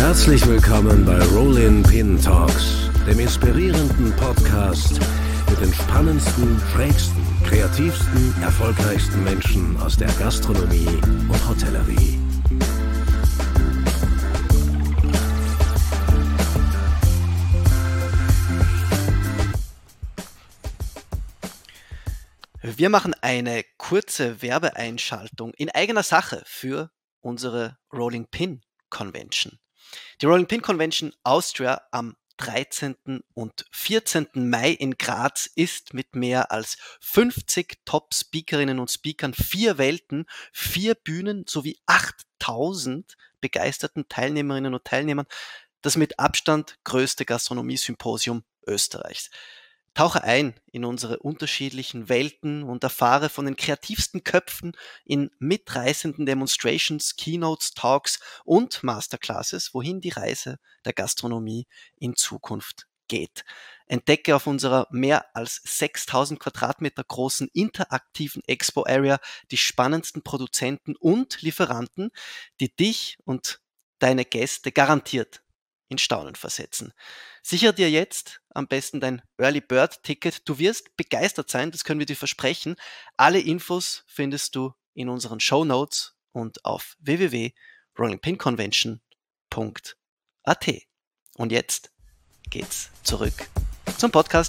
Herzlich willkommen bei Rollin Pin Talks, dem inspirierenden Podcast mit den spannendsten, schrägsten, kreativsten, erfolgreichsten Menschen aus der Gastronomie und Hotellerie. Wir machen eine kurze Werbeeinschaltung in eigener Sache für unsere Rolling Pin Convention. Die Rolling Pin Convention Austria am 13. und 14. Mai in Graz ist mit mehr als 50 Top-Speakerinnen und Speakern, 4 Welten, 4 Bühnen sowie 8000 begeisterten Teilnehmerinnen und Teilnehmern das mit Abstand größte Gastronomie-Symposium Österreichs. Tauche ein in unsere unterschiedlichen Welten und erfahre von den kreativsten Köpfen in mitreißenden Demonstrations, Keynotes, Talks und Masterclasses, wohin die Reise der Gastronomie in Zukunft geht. Entdecke auf unserer mehr als 6000 Quadratmeter großen interaktiven Expo-Area die spannendsten Produzenten und Lieferanten, die dich und deine Gäste garantiert in Staunen versetzen. Sicher dir jetzt am besten dein Early Bird Ticket. Du wirst begeistert sein, das können wir dir versprechen. Alle Infos findest du in unseren Shownotes und auf www.rollingpinconvention.at. Und jetzt geht's zurück zum Podcast.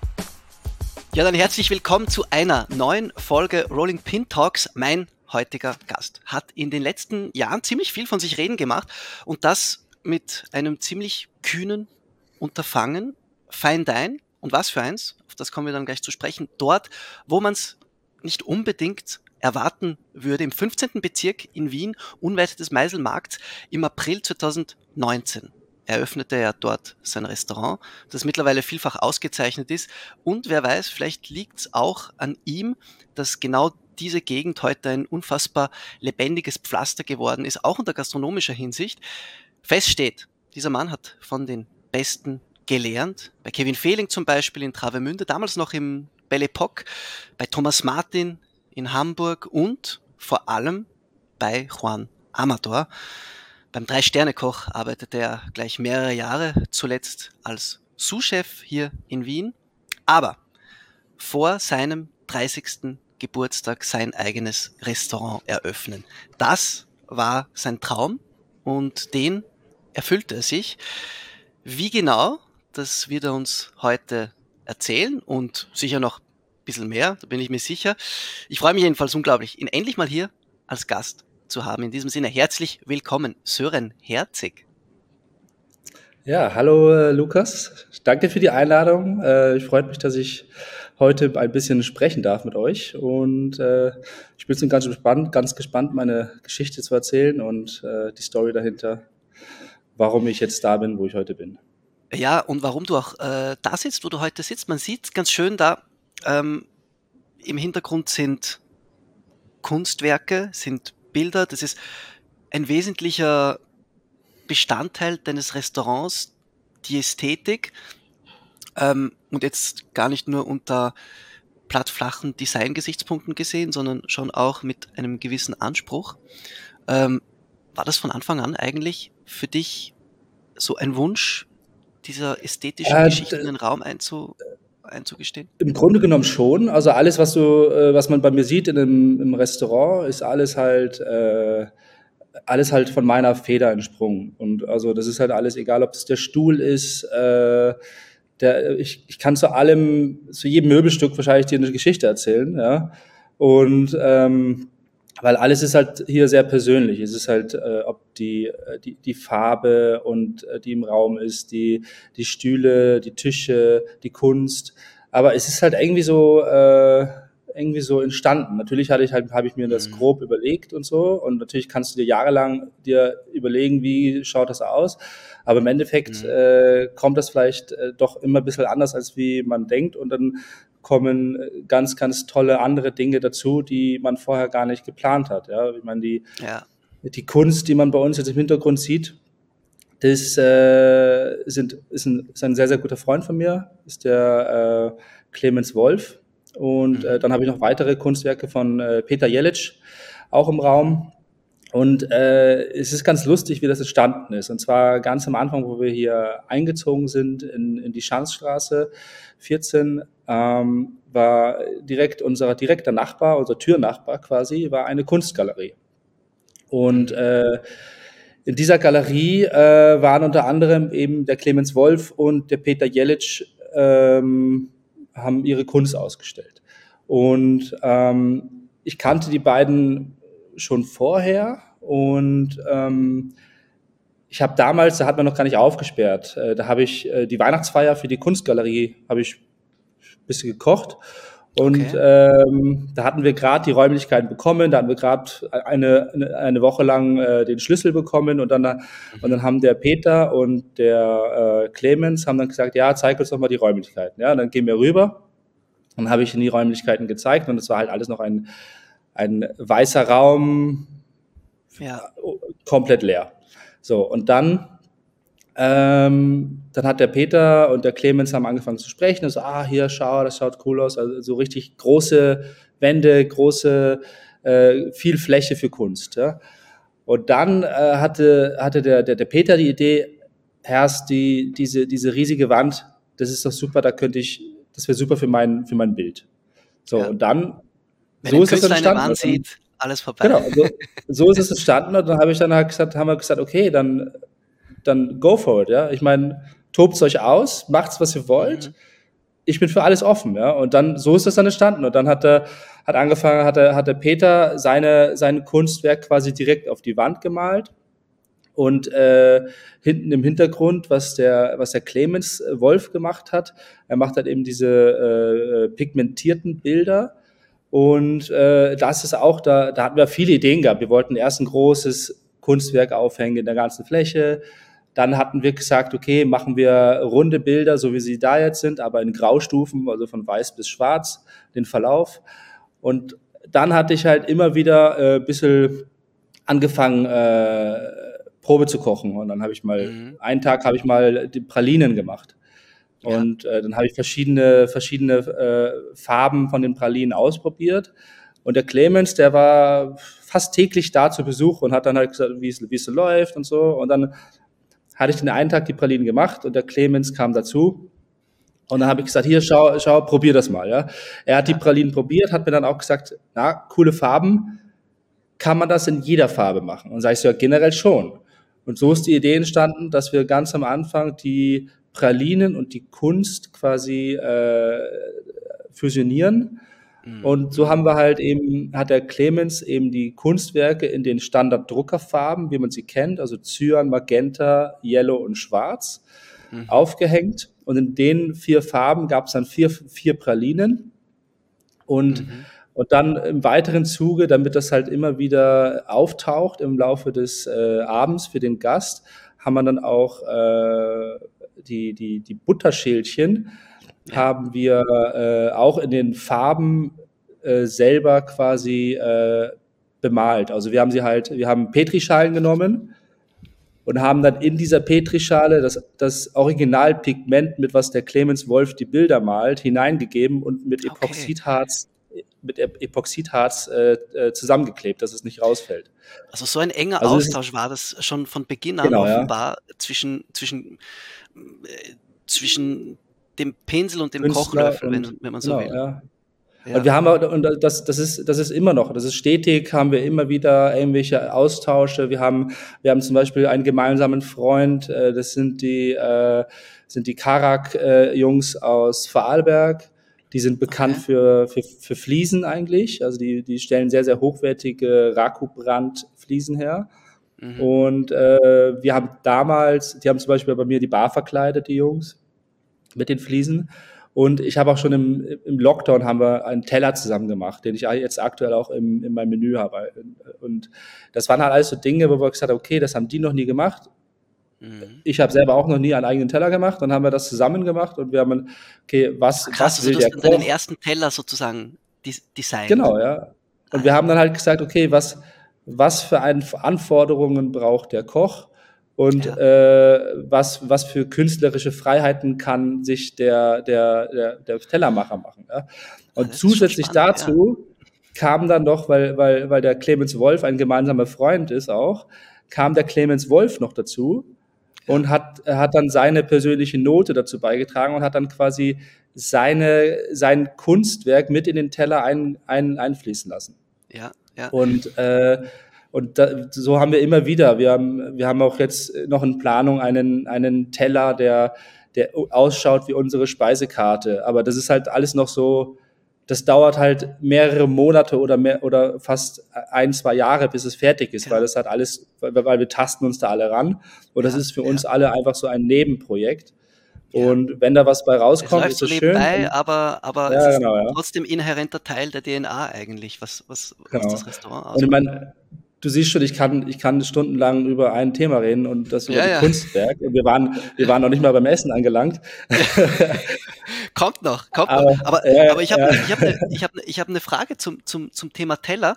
Ja, dann herzlich willkommen zu einer neuen Folge Rolling Pin Talks. Mein heutiger Gast hat in den letzten Jahren ziemlich viel von sich reden gemacht und das mit einem ziemlich kühnen Unterfangen, Fine Dine, und was für eins, auf das kommen wir dann gleich zu sprechen, dort, wo man es nicht unbedingt erwarten würde, im 15. Bezirk in Wien, unweit des Meiselmarkts, im April 2019 eröffnete er dort sein Restaurant, das mittlerweile vielfach ausgezeichnet ist, und wer weiß, vielleicht liegt es auch an ihm, dass genau diese Gegend heute ein unfassbar lebendiges Pflaster geworden ist, auch unter gastronomischer Hinsicht. Fest steht, dieser Mann hat von den Besten gelernt, bei Kevin Fehling zum Beispiel in Travemünde, damals noch im Belle Époque, bei Thomas Martin in Hamburg und vor allem bei Juan Amador. Beim 3-Sterne-Koch arbeitete er gleich mehrere Jahre, zuletzt als Sous-Chef hier in Wien, aber vor seinem 30. Geburtstag sein eigenes Restaurant eröffnen. Das war sein Traum und den erfüllte er sich. Wie genau, das wird er uns heute erzählen und sicher noch ein bisschen mehr, da bin ich mir sicher. Ich freue mich jedenfalls unglaublich, ihn endlich mal hier als Gast zu haben. In diesem Sinne herzlich willkommen, Sören Herzig. Ja, hallo Lukas, danke für die Einladung. Ich freue mich, dass ich heute ein bisschen sprechen darf mit euch und ich bin ganz gespannt, meine Geschichte zu erzählen und die Story dahinter, warum ich jetzt da bin, wo ich heute bin. Ja, und warum du auch da sitzt, wo du heute sitzt. Man sieht ganz schön da, im Hintergrund sind Kunstwerke, sind Bilder. Das ist ein wesentlicher Bestandteil deines Restaurants, die Ästhetik. Und jetzt gar nicht nur unter plattflachen Design-Gesichtspunkten gesehen, sondern schon auch mit einem gewissen Anspruch. War das von Anfang an eigentlich für dich so ein Wunsch, dieser ästhetischen Geschichte in den Raum einzugestehen? Im Grunde genommen schon. Also alles, was man bei mir sieht im Restaurant, ist alles halt von meiner Feder entsprungen. Und also das ist halt alles, egal ob es der Stuhl ist, ich kann zu jedem Möbelstück wahrscheinlich dir eine Geschichte erzählen, ja. Und weil alles ist halt hier sehr persönlich. Es ist halt, ob die Farbe und die im Raum ist, die Stühle, die Tische, die Kunst. Aber es ist halt irgendwie so entstanden. Natürlich habe ich mir das grob überlegt und so. Und natürlich kannst du dir jahrelang überlegen, wie schaut das aus. Aber im Endeffekt kommt das vielleicht doch immer ein bisschen anders, als wie man denkt. Und dann kommen ganz, ganz tolle andere Dinge dazu, die man vorher gar nicht geplant hat. Ja, ich meine, die Kunst, die man bei uns jetzt im Hintergrund sieht, das ist ein sehr, sehr guter Freund von mir, ist der Clemens Wolf. Und dann habe ich noch weitere Kunstwerke von Peter Jelic auch im Raum. Und es ist ganz lustig, wie das entstanden ist. Und zwar ganz am Anfang, wo wir hier eingezogen sind in die Schanzstraße 14, war unser direkter Nachbar, unser Türnachbar quasi, war eine Kunstgalerie. Und in dieser Galerie waren unter anderem eben der Clemens Wolf und der Peter Jelic, haben ihre Kunst ausgestellt. Und ich kannte die beiden schon vorher und ich habe damals, da hat man noch gar nicht aufgesperrt, da habe ich die Weihnachtsfeier für die Kunstgalerie, habe ich ein bisschen gekocht und da hatten wir gerade die Räumlichkeiten bekommen, da hatten wir gerade eine Woche lang den Schlüssel bekommen und dann haben der Peter und der Clemens haben dann gesagt, ja, zeig uns doch mal die Räumlichkeiten. Ja, dann gehen wir rüber. Dann habe ich ihnen die Räumlichkeiten gezeigt und es war halt alles noch ein weißer Raum, komplett leer. So, und dann hat der Peter und der Clemens haben angefangen zu sprechen. Und so, hier, schau, das schaut cool aus. Also so richtig große Wände, viel Fläche für Kunst. Ja. Und dann hatte der Peter die Idee, Herst, diese riesige Wand, das ist doch super, das wäre super für mein Bild. So, und dann wenn so ist es entstanden. Wand sieht, alles vorbei. Genau, so ist es entstanden. Und dann haben wir gesagt, okay, dann go for it. Ja? Ich meine, tobt euch aus, macht's, was ihr wollt. Ich bin für alles offen. Ja? Und dann, so ist es dann entstanden. Und dann hat der Peter sein Kunstwerk quasi direkt auf die Wand gemalt. Und hinten im Hintergrund, was der Clemens Wolf gemacht hat, er macht halt eben diese pigmentierten Bilder. Und das ist auch, da hatten wir viele Ideen gehabt. Wir wollten erst ein großes Kunstwerk aufhängen in der ganzen Fläche. Dann hatten wir gesagt, okay, machen wir runde Bilder, so wie sie da jetzt sind, aber in Graustufen, also von weiß bis schwarz, den Verlauf. Und dann hatte ich halt immer wieder ein bisschen angefangen, Probe zu kochen. Und dann habe ich einen Tag habe ich mal die Pralinen gemacht. Und dann habe ich verschiedene Farben von den Pralinen ausprobiert. Und der Clemens, der war fast täglich da zu Besuch und hat dann halt gesagt, wie es so läuft und so. Und dann hatte ich den einen Tag die Pralinen gemacht und der Clemens kam dazu. Und dann habe ich gesagt, hier, schau, probier das mal. Ja. Er hat die Pralinen probiert, hat mir dann auch gesagt, na, coole Farben, kann man das in jeder Farbe machen? Und sage ich so, ja, generell schon. Und so ist die Idee entstanden, dass wir ganz am Anfang die Pralinen und die Kunst quasi fusionieren. Und so haben wir halt eben, hat der Clemens eben die Kunstwerke in den Standard-Druckerfarben, wie man sie kennt, also Cyan, Magenta, Yellow und Schwarz, aufgehängt. Und in den 4 Farben gab es dann vier Pralinen. Und dann im weiteren Zuge, damit das halt immer wieder auftaucht im Laufe des Abends für den Gast, haben wir dann auch die Butterschälchen haben wir auch in den Farben selber quasi bemalt. Also wir haben Petrischalen genommen und haben dann in dieser Petrischale das Originalpigment, mit was der Clemens Wolf die Bilder malt, hineingegeben und mit Epoxidharz zusammengeklebt, dass es nicht rausfällt. Also so ein enger Austausch war das schon von Beginn an offenbar zwischen dem Pinsel und dem Künstler Kochlöffel, wenn man so will. Ja. Ja. Und wir haben das ist immer noch, das ist stetig, haben wir immer wieder irgendwelche Austausche. Wir haben zum Beispiel einen gemeinsamen Freund, das sind die Karak-Jungs aus Vorarlberg. Die sind bekannt für Fliesen eigentlich. Also die stellen sehr, sehr hochwertige Rakubrand-Fliesen her. Und die haben zum Beispiel bei mir die Bar verkleidet, die Jungs, mit den Fliesen. Und ich habe auch schon im Lockdown haben wir einen Teller zusammen gemacht, den ich jetzt aktuell auch in meinem Menü habe. Und das waren halt alles so Dinge, wo wir gesagt haben, okay, das haben die noch nie gemacht. Ich habe selber auch noch nie einen eigenen Teller gemacht. Dann haben wir das zusammen gemacht und wir haben, okay, was will der Koch? Deinen ersten Teller sozusagen designt. Genau, ja. Und wir haben dann halt gesagt, okay, was für Anforderungen braucht der Koch und was für künstlerische Freiheiten kann sich der Tellermacher machen. Ja? Und zusätzlich dazu kam dann doch, weil der Clemens Wolf ein gemeinsamer Freund ist auch, kam der Clemens Wolf noch dazu und hat dann seine persönliche Note dazu beigetragen und hat dann quasi sein Kunstwerk mit in den Teller einfließen lassen. Ja. Und so haben wir immer wieder, wir haben auch jetzt noch in Planung einen Teller, der ausschaut wie unsere Speisekarte. Aber das ist halt alles noch so, das dauert halt mehrere Monate oder fast 1-2 Jahre, bis es fertig ist, weil das halt alles, weil wir tasten uns da alle ran. Und das ist für uns alle einfach so ein Nebenprojekt. Und wenn da was bei rauskommt, ist es schön. Aber es ist trotzdem inhärenter Teil der DNA eigentlich, was das Restaurant ausmacht. Und ich meine, du siehst schon, ich kann stundenlang über ein Thema reden und das über das Kunstwerk. Und wir waren noch nicht mal beim Essen angelangt. Kommt noch. Aber ich habe eine Frage zum Thema Teller.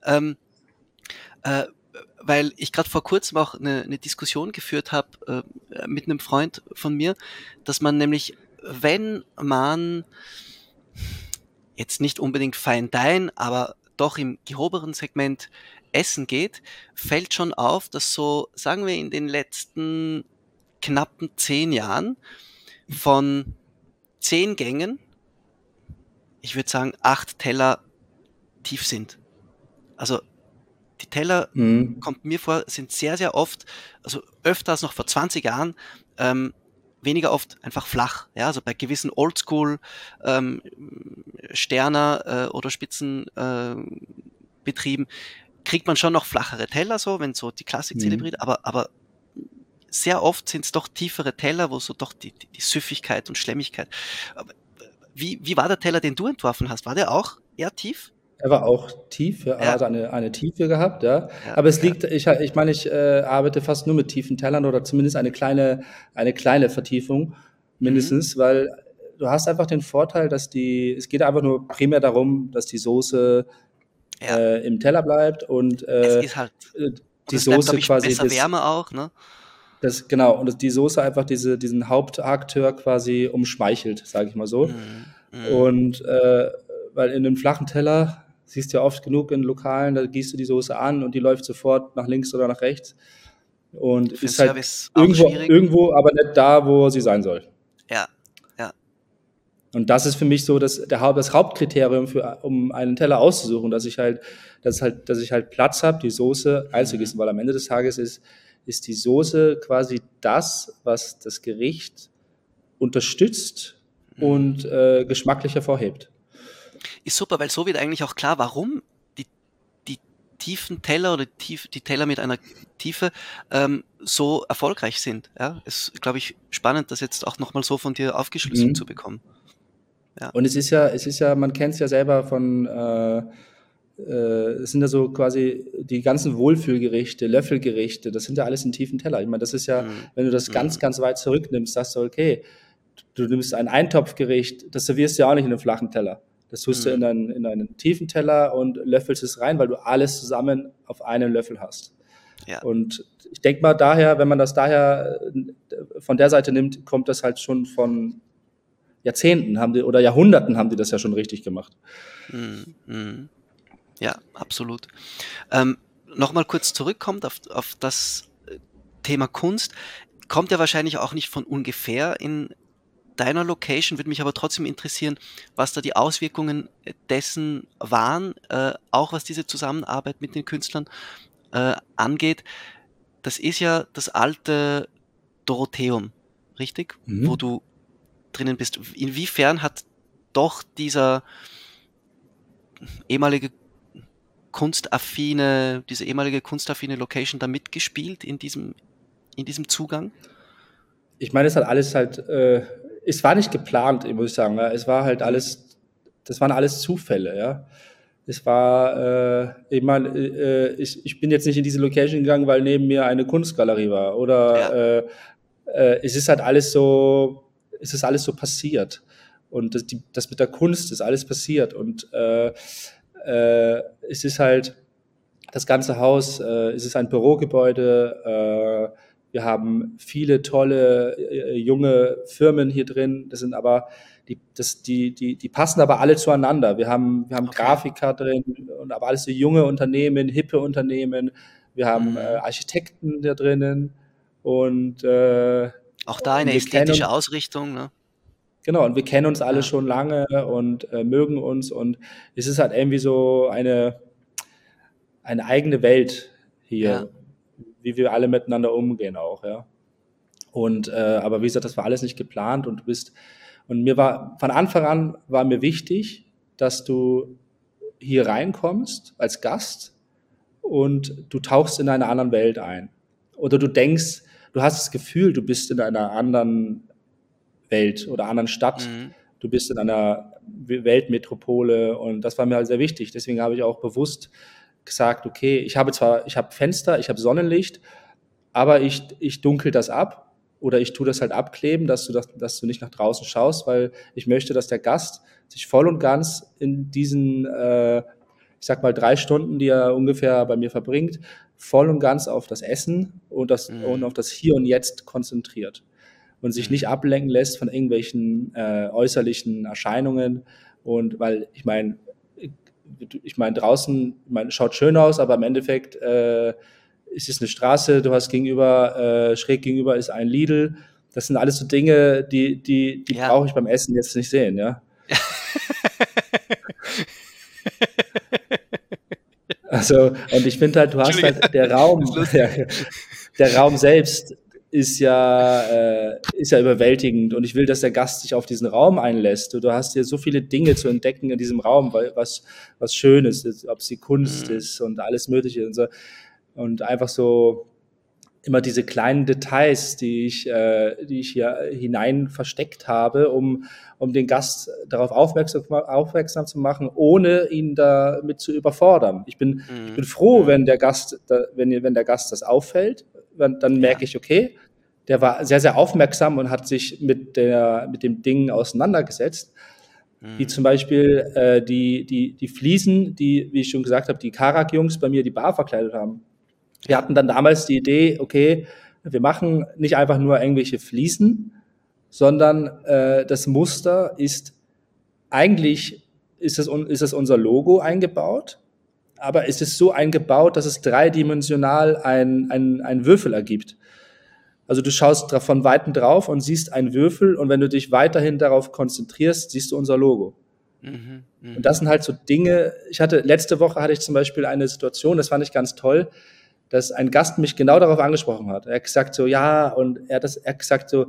Weil ich gerade vor kurzem auch eine Diskussion geführt habe mit einem Freund von mir, dass man nämlich, wenn man jetzt nicht unbedingt Fine Dine, aber doch im gehobenen Segment essen geht, fällt schon auf, dass so, sagen wir, in den letzten knappen 10 Jahren von 10 Gängen, ich würde sagen 8 Teller tief sind. Also die Teller, kommt mir vor, sind sehr, sehr oft, also öfter als noch vor 20 Jahren, weniger oft einfach flach. Ja, also bei gewissen Oldschool Sterner oder Spitzenbetrieben kriegt man schon noch flachere Teller, so, wenn so die Klassik zelebriert, aber sehr oft sind es doch tiefere Teller, wo so doch die Süffigkeit und Schlemmigkeit. Wie war der Teller, den du entworfen hast? War der auch eher tief? Er war auch tief, er hat eine Tiefe gehabt, ja. Aber es liegt, ich arbeite fast nur mit tiefen Tellern oder zumindest eine kleine Vertiefung mindestens, weil du hast einfach den Vorteil, dass es geht einfach nur primär darum, dass die Soße im Teller bleibt und es ist halt, die Soße bleibt, quasi besser Wärme auch, ne? Genau, und die Soße einfach diesen Hauptakteur quasi umschmeichelt, sage ich mal so. Und weil in einem flachen Teller siehst du ja oft genug in Lokalen, da gießt du die Soße an und die läuft sofort nach links oder nach rechts. Und ist halt irgendwo, aber nicht da, wo sie sein soll. Ja. Und das ist für mich so das Hauptkriterium um einen Teller auszusuchen, dass ich halt Platz habe, die Soße einzugießen, weil am Ende des Tages ist die Soße quasi das, was das Gericht unterstützt und geschmacklich hervorhebt. Ist super, weil so wird eigentlich auch klar, warum die tiefen Teller oder die Teller mit einer Tiefe so erfolgreich sind. Ja, ist, glaube ich, spannend, das jetzt auch nochmal so von dir aufgeschlüsselt zu bekommen. Ja. Und es ist ja, man kennt es ja selber von, es sind ja so quasi die ganzen Wohlfühlgerichte, Löffelgerichte, das sind ja alles in tiefen Teller. Ich meine, das ist ja, wenn du das ganz, ganz weit zurücknimmst, sagst du, okay, du nimmst ein Eintopfgericht, das servierst du ja auch nicht in einem flachen Teller. Das tust du in einen tiefen Teller und löffelst es rein, weil du alles zusammen auf einen Löffel hast. Ja. Und ich denke mal daher, wenn man das daher von der Seite nimmt, kommt das halt schon von Jahrzehnten oder Jahrhunderten haben die das ja schon richtig gemacht. Ja, absolut. Nochmal kurz zurückkommt auf das Thema Kunst, kommt ja wahrscheinlich auch nicht von ungefähr in deiner Location, würde mich aber trotzdem interessieren, was da die Auswirkungen dessen waren, auch was diese Zusammenarbeit mit den Künstlern angeht. Das ist ja das alte Dorotheum, richtig? Wo du drinnen bist. Inwiefern hat doch diese ehemalige kunstaffine Location da mitgespielt in diesem Zugang? Ich meine, es hat alles es war nicht geplant, muss ich sagen. Ja. Es war halt das waren alles Zufälle, ja. Es war, ich bin jetzt nicht in diese Location gegangen, weil neben mir eine Kunstgalerie war. Oder es ist alles so passiert. Und das mit der Kunst ist alles passiert. Und es ist halt das ganze Haus, es ist ein Wir haben viele tolle junge Firmen hier drin. Das sind aber die passen aber alle zueinander. Wir haben Okay. Grafiker drin, und aber alles so junge Unternehmen, hippe Unternehmen. Wir haben Architekten da drinnen und Auch da eine wir kennen ästhetische uns, Ausrichtung, ne? genau, und wir kennen uns alle Ja, schon lange und mögen uns, und es ist halt irgendwie so eine eigene Welt ja, hier, wie wir alle miteinander umgehen auch, ja. Und aber wie gesagt, das war alles nicht geplant, und mir war von Anfang an war mir wichtig, dass du hier reinkommst als Gast und du tauchst in eine andere Welt ein. Oder du denkst, du hast das Gefühl, du bist in einer anderen Welt oder anderen Stadt. mhm, Du bist in einer Weltmetropole, und das war mir halt sehr wichtig. Deswegen habe ich auch bewusst gesagt, okay, ich habe Fenster, ich habe Sonnenlicht, aber ich dunkel das ab, oder ich tue das halt abkleben, dass du nicht nach draußen schaust, weil ich möchte, dass der Gast sich voll und ganz in diesen, ich sag mal, 3 Stunden, die er ungefähr bei mir verbringt, voll und ganz auf das Essen und mhm, auf das Hier und Jetzt konzentriert und sich nicht mhm, ablenken lässt von irgendwelchen äußerlichen Erscheinungen. Und weil draußen, schaut schön aus, aber im Endeffekt ist es eine Straße, du hast schräg gegenüber ist ein Lidl. Das sind alles so Dinge, die ja. brauche ich beim Essen jetzt nicht sehen, ja. Also, und ich finde halt, du hast Entschuldige, halt der das ist Raum, lustig. der Raum selbst ist ja überwältigend, und ich will, dass der Gast sich auf diesen Raum einlässt. Du hast hier so viele Dinge zu entdecken in diesem Raum, weil was Schönes ist, ob es die Kunst Mhm, ist und alles Mögliche und so. Und einfach so immer diese kleinen Details, die ich hier hinein versteckt habe, um den Gast darauf aufmerksam zu machen, ohne ihn damit zu überfordern. Ich bin mhm, froh, mhm, wenn der Gast, wenn der Gast das auffällt, dann ja, merke ich, okay, der war sehr, sehr aufmerksam und hat sich mit dem Ding auseinandergesetzt. Wie mhm, zum Beispiel die Fliesen, die, wie ich schon gesagt habe, die Karak-Jungs bei mir die Bar verkleidet haben. Wir ja, hatten dann damals die Idee, okay, wir machen nicht einfach nur irgendwelche Fliesen, sondern das Muster eigentlich ist das unser Logo eingebaut, aber es ist so eingebaut, dass es dreidimensional einen Würfel ergibt. Also du schaust von Weitem drauf und siehst einen Würfel, und wenn du dich weiterhin darauf konzentrierst, siehst du unser Logo. mhm, Und das mhm, sind halt so Dinge. Letzte Woche hatte ich zum Beispiel eine Situation, das fand ich ganz toll, dass ein Gast mich genau darauf angesprochen hat. Er hat gesagt so, ja, und er hat gesagt so,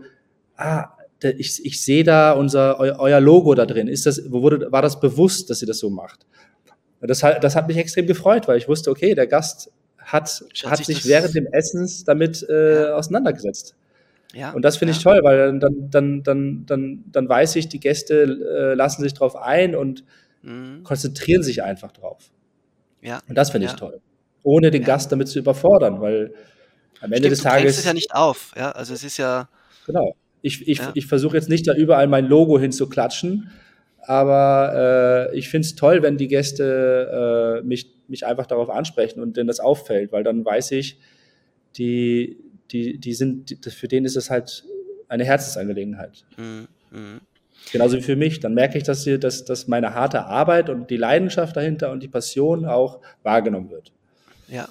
ich sehe da euer Logo da drin. War das bewusst, dass ihr das so macht? Und das hat mich extrem gefreut, weil ich wusste, okay, der Gast schaut hat sich sich während das, dem Essens damit ja, auseinandergesetzt. ja, Und das finde ich ja, toll, weil dann weiß ich, die Gäste lassen sich drauf ein und mhm, konzentrieren sich einfach drauf. ja, Und das finde ich ja, toll. Ohne den ja. Gast damit zu überfordern, weil am Ende des Stimmt, du drängst es ja Tages, nicht auf, ja, also es ist ja, genau, ja, ich versuche jetzt nicht da überall mein Logo hinzuklatschen, aber ich finde es toll, wenn die Gäste mich einfach darauf ansprechen und denen das auffällt, weil dann weiß ich, für den ist es halt eine Herzensangelegenheit. mhm, mhm, Genauso wie für mich. Dann merke ich, dass meine harte Arbeit und die Leidenschaft dahinter und die Passion auch wahrgenommen wird. ja.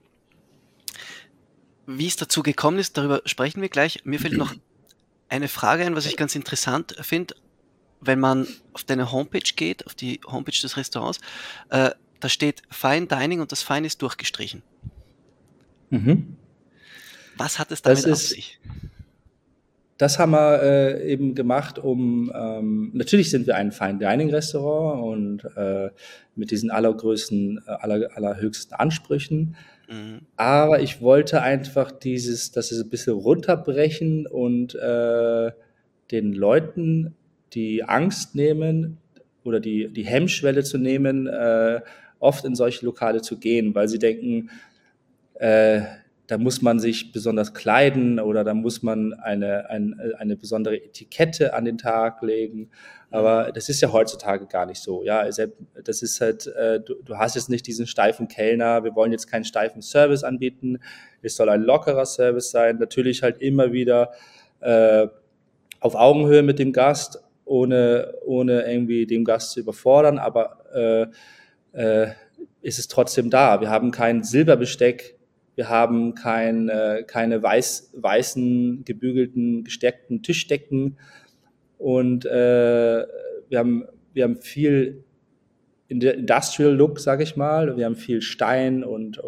Wie es dazu gekommen ist, darüber sprechen wir gleich. Mir fällt noch eine Frage ein, was ich ganz interessant finde, wenn man auf deine Homepage geht, auf die Homepage des Restaurants, da steht Fine Dining und das Fine ist durchgestrichen. Mhm. Was hat es Das damit auf ist, sich? Das haben wir eben gemacht, natürlich sind wir ein Fine Dining Restaurant und mit diesen allerhöchsten Ansprüchen. Mhm. Aber ich wollte einfach dass es ein bisschen runterbrechen und den Leuten die Angst nehmen oder die Hemmschwelle zu nehmen, oft in solche Lokale zu gehen, weil sie denken, äh, da muss man sich besonders kleiden oder da muss man eine besondere Etikette an den Tag legen. Aber Mhm. das ist ja heutzutage gar nicht so. Ja, das ist halt, du hast jetzt nicht diesen steifen Kellner. Wir wollen jetzt keinen steifen Service anbieten. Es soll ein lockerer Service sein. Natürlich halt immer wieder auf Augenhöhe mit dem Gast, ohne irgendwie den Gast zu überfordern, aber ist es trotzdem da. Wir haben kein Silberbesteck, wir haben keine weißen, gebügelten, gesteckten Tischdecken und wir haben viel Industrial Look, sage ich mal. Wir haben viel Stein und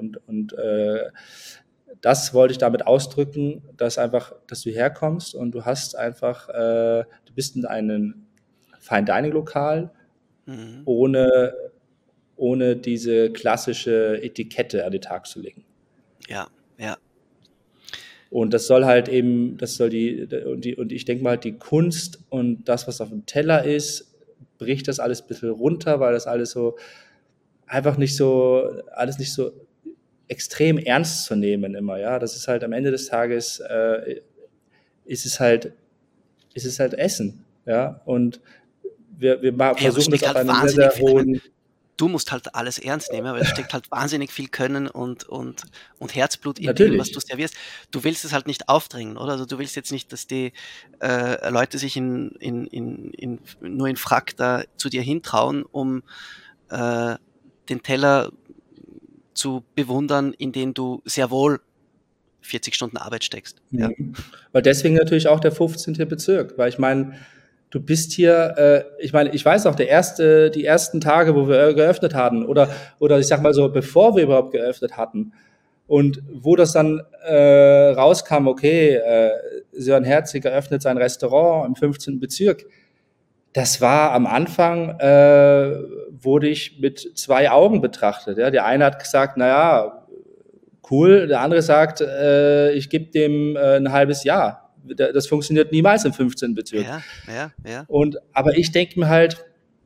das wollte ich damit ausdrücken, dass du herkommst und du hast einfach, du bist in einem Fine Dining Lokal ohne diese klassische Etikette an den Tag zu legen. Ja. Und das soll halt eben, und ich denke mal, die Kunst und das, was auf dem Teller ist, bricht das alles ein bisschen runter, weil das alles nicht so extrem ernst zu nehmen immer, ja. Das ist halt am Ende des Tages, ist es halt Essen, ja. Und wir versuchen das auf einem sehr, sehr hohen... Du musst halt alles ernst nehmen, weil es steckt halt wahnsinnig viel Können und Herzblut in Natürlich. dem, was du servierst. Du willst es halt nicht aufdrängen, oder? Also du willst jetzt nicht, dass die Leute sich nur in Frack da zu dir hintrauen, um den Teller zu bewundern, in den du sehr wohl 40 Stunden Arbeit steckst. Ja. Weil deswegen natürlich auch der 15. Bezirk, weil ich meine, du bist hier, ich weiß auch, die ersten Tage, wo wir geöffnet hatten, oder ich sag mal so, bevor wir überhaupt geöffnet hatten, und wo das dann rauskam, okay, Sören Herzig eröffnet sein Restaurant im 15. Bezirk, das war am Anfang, wurde ich mit 2 Augen betrachtet. Ja? Der eine hat gesagt, naja, cool, der andere sagt, ich gebe dem ein halbes Jahr. Das funktioniert niemals im 15. Bezirk. Ja. Aber ich denke mir halt,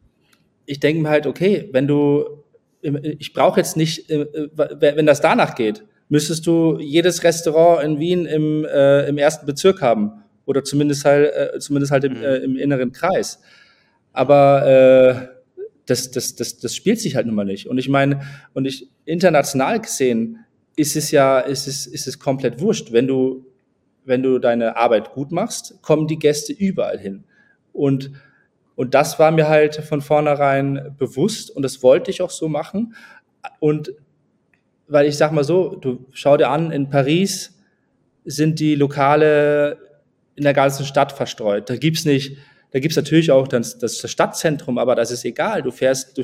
okay, ich brauche jetzt nicht, wenn das danach geht, müsstest du jedes Restaurant in Wien im 1. Bezirk haben oder zumindest halt im inneren Kreis. Aber das spielt sich halt nun mal nicht. Und ich meine, international gesehen ist es komplett wurscht, wenn du deine Arbeit gut machst, kommen die Gäste überall hin. Und das war mir halt von vornherein bewusst und das wollte ich auch so machen. Und weil ich sag mal so, du schau dir an, in Paris sind die Lokale in der ganzen Stadt verstreut. Da gibt's natürlich auch das Stadtzentrum, aber das ist egal. Du fährst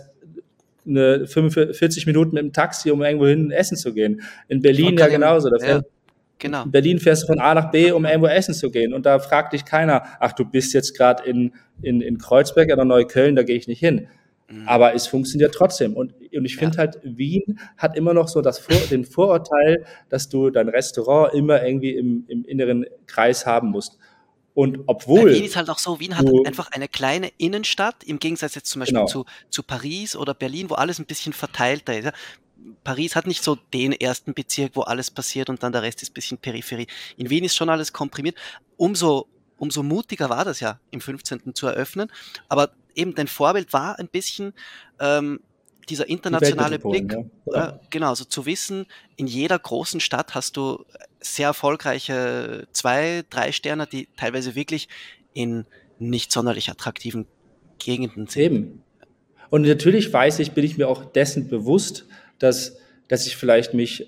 45 Minuten mit dem Taxi, um irgendwo hin essen zu gehen. In Berlin ja genauso. Genau. In Berlin fährst du von A nach B, um irgendwo essen zu gehen. Und da fragt dich keiner, ach, du bist jetzt gerade in Kreuzberg oder Neukölln, da gehe ich nicht hin. Aber es funktioniert trotzdem. Und ich finde halt, Wien hat immer noch so den Vorurteil, dass du dein Restaurant immer irgendwie im inneren Kreis haben musst. Und obwohl... Wien ist halt auch so, Wien hat einfach eine kleine Innenstadt, im Gegensatz jetzt zum Beispiel zu Paris oder Berlin, wo alles ein bisschen verteilter ist. Ja? Paris hat nicht so den ersten Bezirk, wo alles passiert und dann der Rest ist ein bisschen Peripherie. In Wien ist schon alles komprimiert. Umso mutiger war das ja, im 15. zu eröffnen. Aber eben dein Vorbild war ein bisschen dieser internationale Blick. Ja. Genau, also zu wissen, in jeder großen Stadt hast du sehr erfolgreiche 2-3 Sterne, die teilweise wirklich in nicht sonderlich attraktiven Gegenden sind. Eben. Und natürlich bin ich mir auch dessen bewusst, dass ich vielleicht mich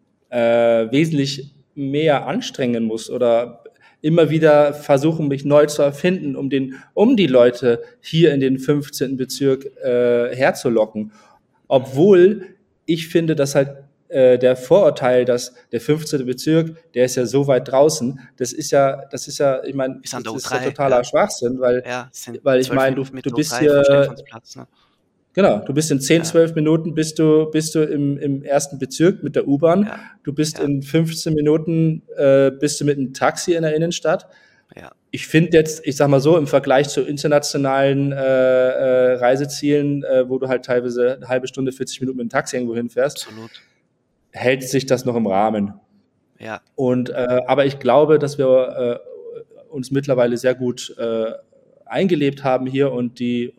wesentlich mehr anstrengen muss oder immer wieder versuchen, mich neu zu erfinden, um die Leute hier in den 15. Bezirk herzulocken. Obwohl ich finde, dass halt der Vorurteil, dass der 15. Bezirk, der ist ja so weit draußen, das ist ja, ich meine, das ist ja totaler Schwachsinn, weil ich meine, du bist hier, genau, du bist in 10-12 Minuten bist du im 1. Bezirk mit der U-Bahn, du bist in 15 Minuten bist du mit einem Taxi in der Innenstadt. Ja. Ich finde jetzt, ich sag mal so, im Vergleich zu internationalen Reisezielen, wo du halt teilweise eine halbe Stunde, 40 Minuten mit dem Taxi irgendwo hinfährst, absolut, hält sich das noch im Rahmen. Ja. Und aber ich glaube, dass wir uns mittlerweile sehr gut eingelebt haben hier und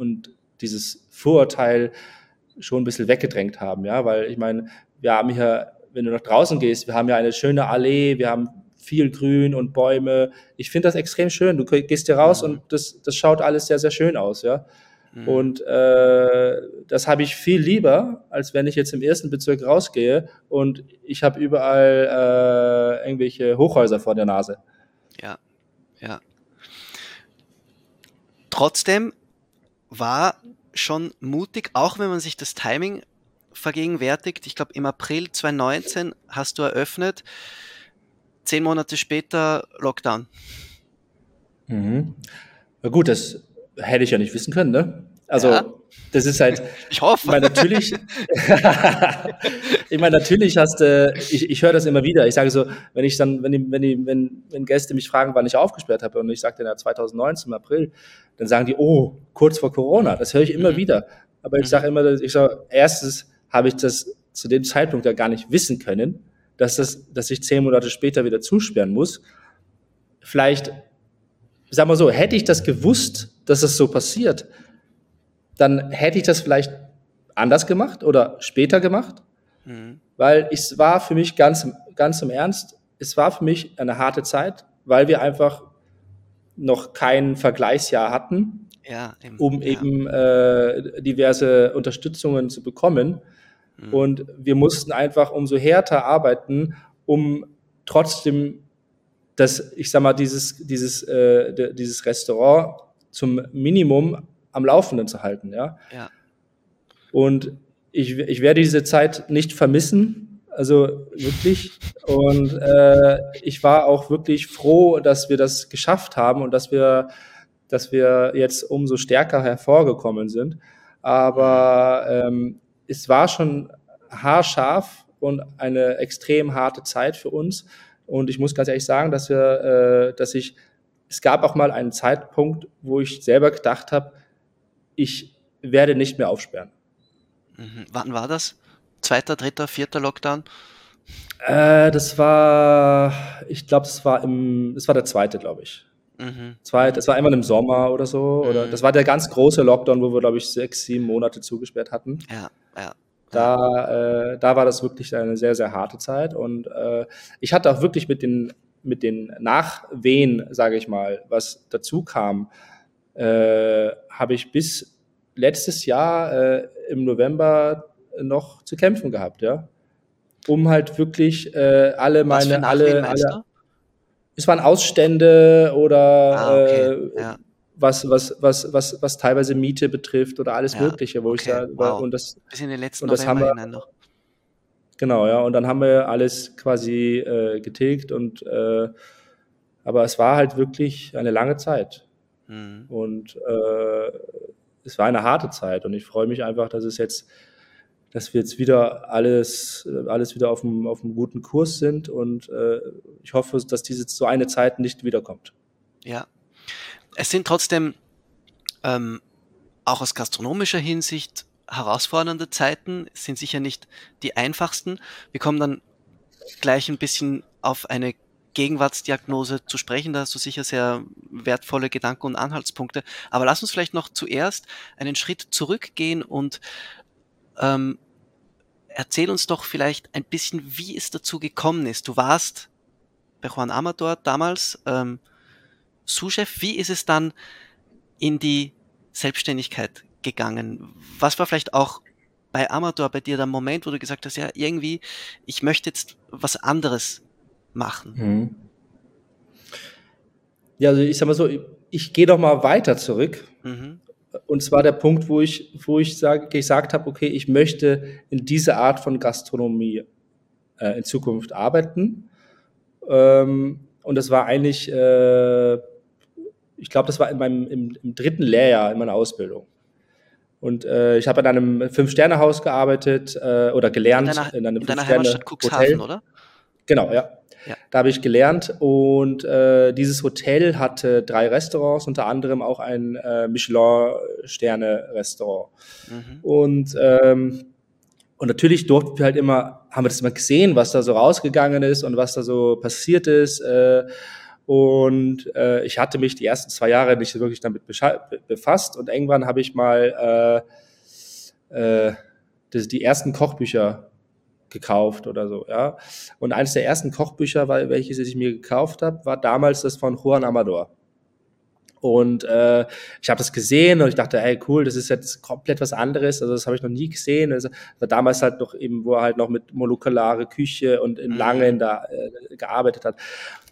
dieses Vorurteil schon ein bisschen weggedrängt haben, ja, weil ich meine, wir haben hier, wenn du nach draußen gehst, wir haben ja eine schöne Allee, wir haben viel Grün und Bäume. Ich finde das extrem schön. Du gehst hier raus und das schaut alles sehr, sehr schön aus, ja. Und das habe ich viel lieber, als wenn ich jetzt im ersten Bezirk rausgehe und ich habe überall irgendwelche Hochhäuser vor der Nase. Ja, ja. Trotzdem war schon mutig, auch wenn man sich das Timing vergegenwärtigt. Ich glaube, im April 2019 hast du eröffnet, 10 Monate später Lockdown. Mhm. Na gut, das hätte ich ja nicht wissen können, ne? Also, das ist halt. Ich hoffe. Natürlich hast du, ich höre das immer wieder. Ich sage so, wenn Gäste mich fragen, wann ich aufgesperrt habe und ich sage dann 2019 im April, dann sagen die, oh, kurz vor Corona. Das höre ich immer wieder. Aber ich sage immer, erstens habe ich das zu dem Zeitpunkt ja gar nicht wissen können, dass ich 10 Monate später wieder zusperren muss. Vielleicht, sagen wir so, hätte ich das gewusst, dass es so passiert, dann hätte ich das vielleicht anders gemacht oder später gemacht, weil es war für mich ganz im Ernst, es war für mich eine harte Zeit, weil wir einfach noch kein Vergleichsjahr hatten, um eben diverse Unterstützungen zu bekommen. Und wir mussten einfach umso härter arbeiten, um trotzdem dieses Restaurant zum Minimum am Laufenden zu halten, ja. Und ich werde diese Zeit nicht vermissen, also wirklich. Und ich war auch wirklich froh, dass wir das geschafft haben und dass wir jetzt umso stärker hervorgekommen sind. Aber es war schon haarscharf und eine extrem harte Zeit für uns. Und ich muss ganz ehrlich sagen, es gab auch mal einen Zeitpunkt, wo ich selber gedacht habe, ich werde nicht mehr aufsperren. Wann war das? 2., 3., 4. Lockdown? Das war der 2., glaube ich. Das war einmal im Sommer oder so. Oder das war der ganz große Lockdown, wo wir, glaube ich, 6, 7 Monate zugesperrt hatten. Da war das wirklich eine sehr, sehr harte Zeit. Und ich hatte auch wirklich mit den Nachwehen, sage ich mal, was dazu kam, habe ich bis letztes Jahr im November noch zu kämpfen gehabt, ja. Um halt wirklich es waren Ausstände oder was teilweise Miete betrifft oder alles Mögliche, wo ich sage, und das bis in den letzten November hinein noch. Genau, ja, und dann haben wir alles quasi getilgt und aber es war halt wirklich eine lange Zeit. Und es war eine harte Zeit und ich freue mich einfach, dass wir jetzt wieder alles wieder auf einem guten Kurs sind und ich hoffe, dass so eine Zeit nicht wiederkommt. Ja, es sind trotzdem auch aus gastronomischer Hinsicht herausfordernde Zeiten, es sind sicher nicht die einfachsten. Wir kommen dann gleich ein bisschen auf eine Gegenwartsdiagnose zu sprechen, da hast du sicher sehr wertvolle Gedanken und Anhaltspunkte. Aber lass uns vielleicht noch zuerst einen Schritt zurückgehen und erzähl uns doch vielleicht ein bisschen, wie es dazu gekommen ist. Du warst bei Juan Amador damals Sous-Chef. Wie ist es dann in die Selbstständigkeit gegangen? Was war vielleicht auch bei Amador bei dir der Moment, wo du gesagt hast, ja, irgendwie, ich möchte jetzt was anderes machen? Ja, also ich sag mal so, ich gehe doch mal weiter zurück. Und zwar der Punkt, wo ich gesagt habe, okay, ich möchte in dieser Art von Gastronomie in Zukunft arbeiten. Und das war eigentlich, ich glaube, das war im 3. Lehrjahr in meiner Ausbildung. Und ich habe in einem 5-Sterne-Haus gearbeitet oder gelernt. In deiner Heimatstadt Cuxhaven, oder? Genau, ja. Da habe ich gelernt und dieses Hotel hatte 3 Restaurants, unter anderem auch ein Michelin-Sterne-Restaurant. Und natürlich durften wir halt haben wir das immer gesehen, was da so rausgegangen ist und was da so passiert ist. Und ich hatte mich die ersten 2 Jahre nicht wirklich damit befasst und irgendwann habe ich mal die ersten Kochbücher gekauft oder so, ja. Und eines der ersten Kochbücher, welches ich mir gekauft habe, war damals das von Juan Amador. Und ich habe das gesehen und ich dachte, hey, cool, das ist jetzt komplett was anderes. Also das habe ich noch nie gesehen. Das war damals halt noch eben, wo er halt noch mit molekulare Küche und in Langen da gearbeitet hat.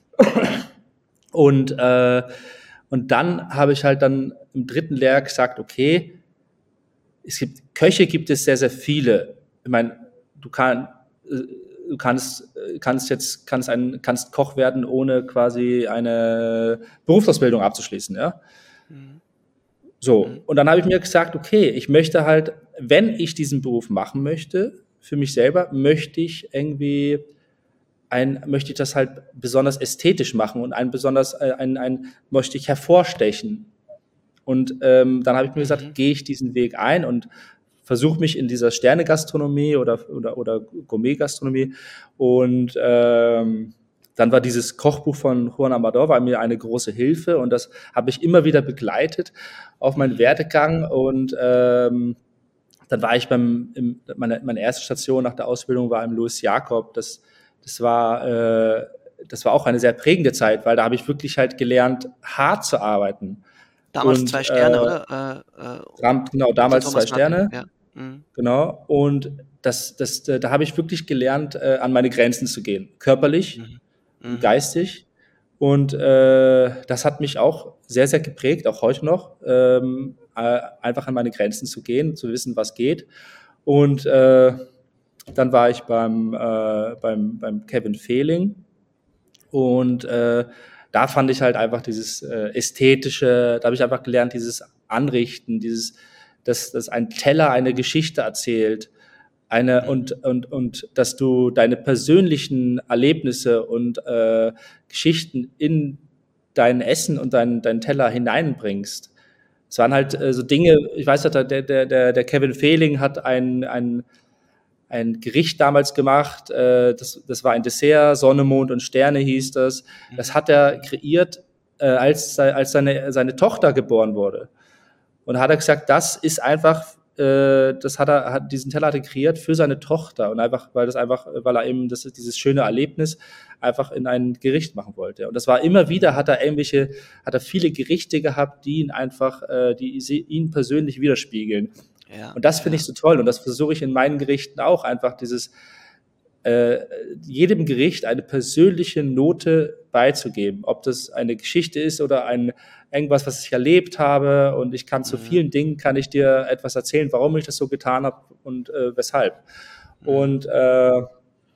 Und dann habe ich halt dann im dritten Lehrjahr gesagt, okay, Köche gibt es sehr, sehr viele. Ich meine, du kannst Koch werden, ohne quasi eine Berufsausbildung abzuschließen, ja. So. Und dann habe ich mir gesagt, okay, ich möchte halt, wenn ich diesen Beruf machen möchte, für mich selber, möchte ich das halt besonders ästhetisch machen und möchte ich hervorstechen. Und dann habe ich mir gesagt, gehe ich diesen Weg ein und versuche mich in dieser Sterne-Gastronomie oder Gourmet-Gastronomie. Und dann war dieses Kochbuch von Juan Amador war mir eine große Hilfe und das habe ich immer wieder begleitet auf meinen Werdegang. Und dann war ich meine erste Station nach der Ausbildung war im Louis Jacob. Das war auch eine sehr prägende Zeit, weil da habe ich wirklich halt gelernt, hart zu arbeiten. Damals 2 Sterne, oder? Genau, damals 2 Sterne. Ja. Genau. Und da habe ich wirklich gelernt, an meine Grenzen zu gehen. Körperlich, geistig. Und das hat mich auch sehr, sehr geprägt, auch heute noch, einfach an meine Grenzen zu gehen, zu wissen, was geht. Und dann war ich beim Kevin Fehling. Und da fand ich halt einfach dieses Ästhetische, da habe ich einfach gelernt, dieses Anrichten, dass ein Teller eine Geschichte erzählt, und dass du deine persönlichen Erlebnisse und Geschichten in dein Essen und deinen Teller hineinbringst. Es waren halt so Dinge, ich weiß nicht, der Kevin Fehling hat ein Gericht damals gemacht, das war ein Dessert, Sonne, Mond und Sterne hieß das. Das hat er kreiert, als seine Tochter geboren wurde. Und da hat er gesagt, das ist einfach, diesen Teller hat er kreiert für seine Tochter und einfach, weil er eben dieses schöne Erlebnis einfach in ein Gericht machen wollte. Und das war immer wieder, hat er viele Gerichte gehabt, die ihn persönlich widerspiegeln. Ja, und das finde ich so toll und das versuche ich in meinen Gerichten auch einfach jedem Gericht eine persönliche Note beizugeben, ob das eine Geschichte ist oder irgendwas, was ich erlebt habe und ich kann zu vielen Dingen, kann ich dir etwas erzählen, warum ich das so getan habe und weshalb. Und der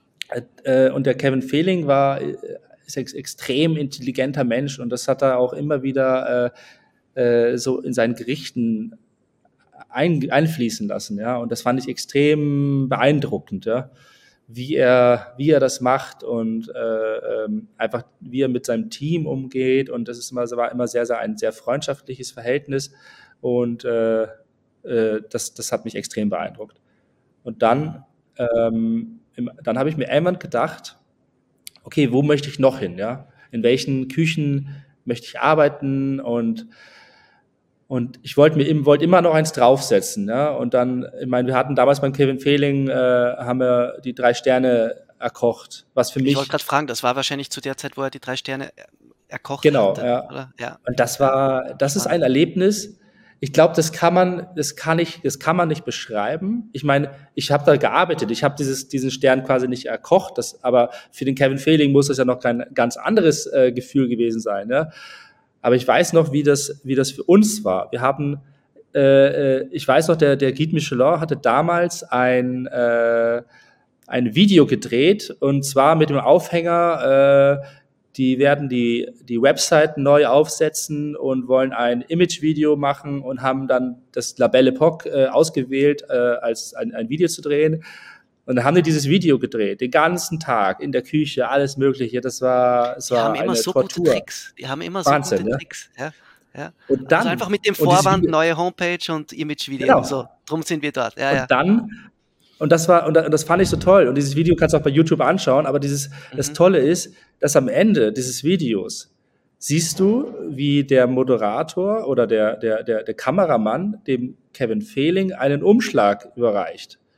Kevin Fehling ist ein extrem intelligenter Mensch und das hat er auch immer wieder so in seinen Gerichten einfließen lassen, ja, und das fand ich extrem beeindruckend, ja, wie er das macht und einfach wie er mit seinem Team umgeht und war immer ein sehr freundschaftliches Verhältnis und das hat mich extrem beeindruckt. Und dann habe ich mir irgendwann gedacht, okay, wo möchte ich noch hin, ja, in welchen Küchen möchte ich arbeiten und ich wollte immer noch eins draufsetzen, ja. Und dann, ich meine, wir hatten damals beim Kevin Fehling, haben wir die 3 Sterne erkocht, was für mich. Ich wollte gerade fragen, das war wahrscheinlich zu der Zeit, wo er die 3 Sterne erkocht genau, hatte, ja. Oder? Ja. Und das ist ein Erlebnis. Ich glaube, das kann man nicht beschreiben. Ich meine, ich habe da gearbeitet, ich habe diesen Stern quasi nicht erkocht, aber für den Kevin Fehling muss das ja noch kein ganz anderes Gefühl gewesen sein, ja. Aber ich weiß noch, wie das für uns war. Wir haben, ich weiß noch, der Guide Michelin hatte damals ein Video gedreht und zwar mit dem Aufhänger, die werden die Website neu aufsetzen und wollen ein Image-Video machen und haben dann das La Belle Époque ausgewählt, als ein Video zu drehen. Und dann haben die dieses Video gedreht, den ganzen Tag in der Küche, alles Mögliche. Die haben immer so gute Tricks. Die haben immer so Wahnsinn, gute ja? Tricks. Ja. Und dann, also einfach mit dem Vorwand, neue Homepage und Image-Video genau. Und so. Drum sind wir dort. Und das fand ich so toll. Und dieses Video kannst du auch bei YouTube anschauen. Aber das Tolle ist, dass am Ende dieses Videos siehst du, wie der Moderator oder der Kameramann dem Kevin Fehling einen Umschlag überreicht.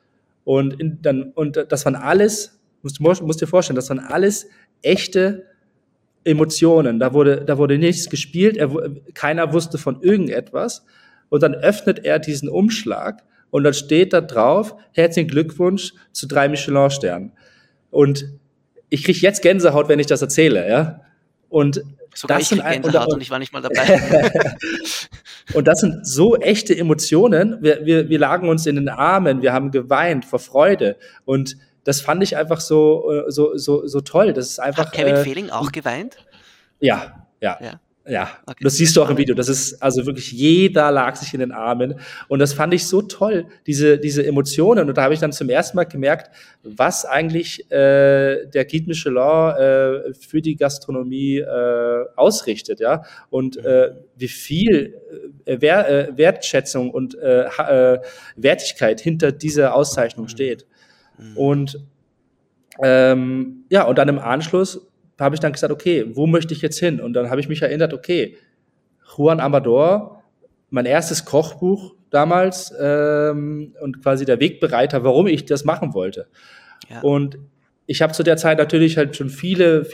Und das waren alles, musst dir vorstellen, das waren alles echte Emotionen. Da wurde nichts gespielt, keiner wusste von irgendetwas. Und dann öffnet er diesen Umschlag und dann steht da drauf: Herzlichen Glückwunsch zu 3 Michelin-Sternen. Und ich kriege jetzt Gänsehaut, wenn ich das erzähle, ja. Und sogar ich kriege Gänsehaut und ich war nicht mal dabei. Und das sind so echte Emotionen. Wir lagen uns in den Armen, wir haben geweint vor Freude. Und das fand ich einfach so toll. Das ist einfach. Hat Kevin Fehling auch geweint? Ja. Okay. Das siehst du auch im Video. Das ist also wirklich, jeder lag sich in den Armen. Und das fand ich so toll, diese Emotionen. Und da habe ich dann zum ersten Mal gemerkt, was eigentlich der Guide Michelin für die Gastronomie ausrichtet, ja. Und wie viel Wertschätzung und Wertigkeit hinter dieser Auszeichnung steht. Und und dann im Anschluss habe ich dann gesagt, okay, wo möchte ich jetzt hin? Und dann habe ich mich erinnert, okay, Juan Amador, mein erstes Kochbuch damals und quasi der Wegbereiter, warum ich das machen wollte. Ja. Und ich habe zu der Zeit natürlich halt schon viele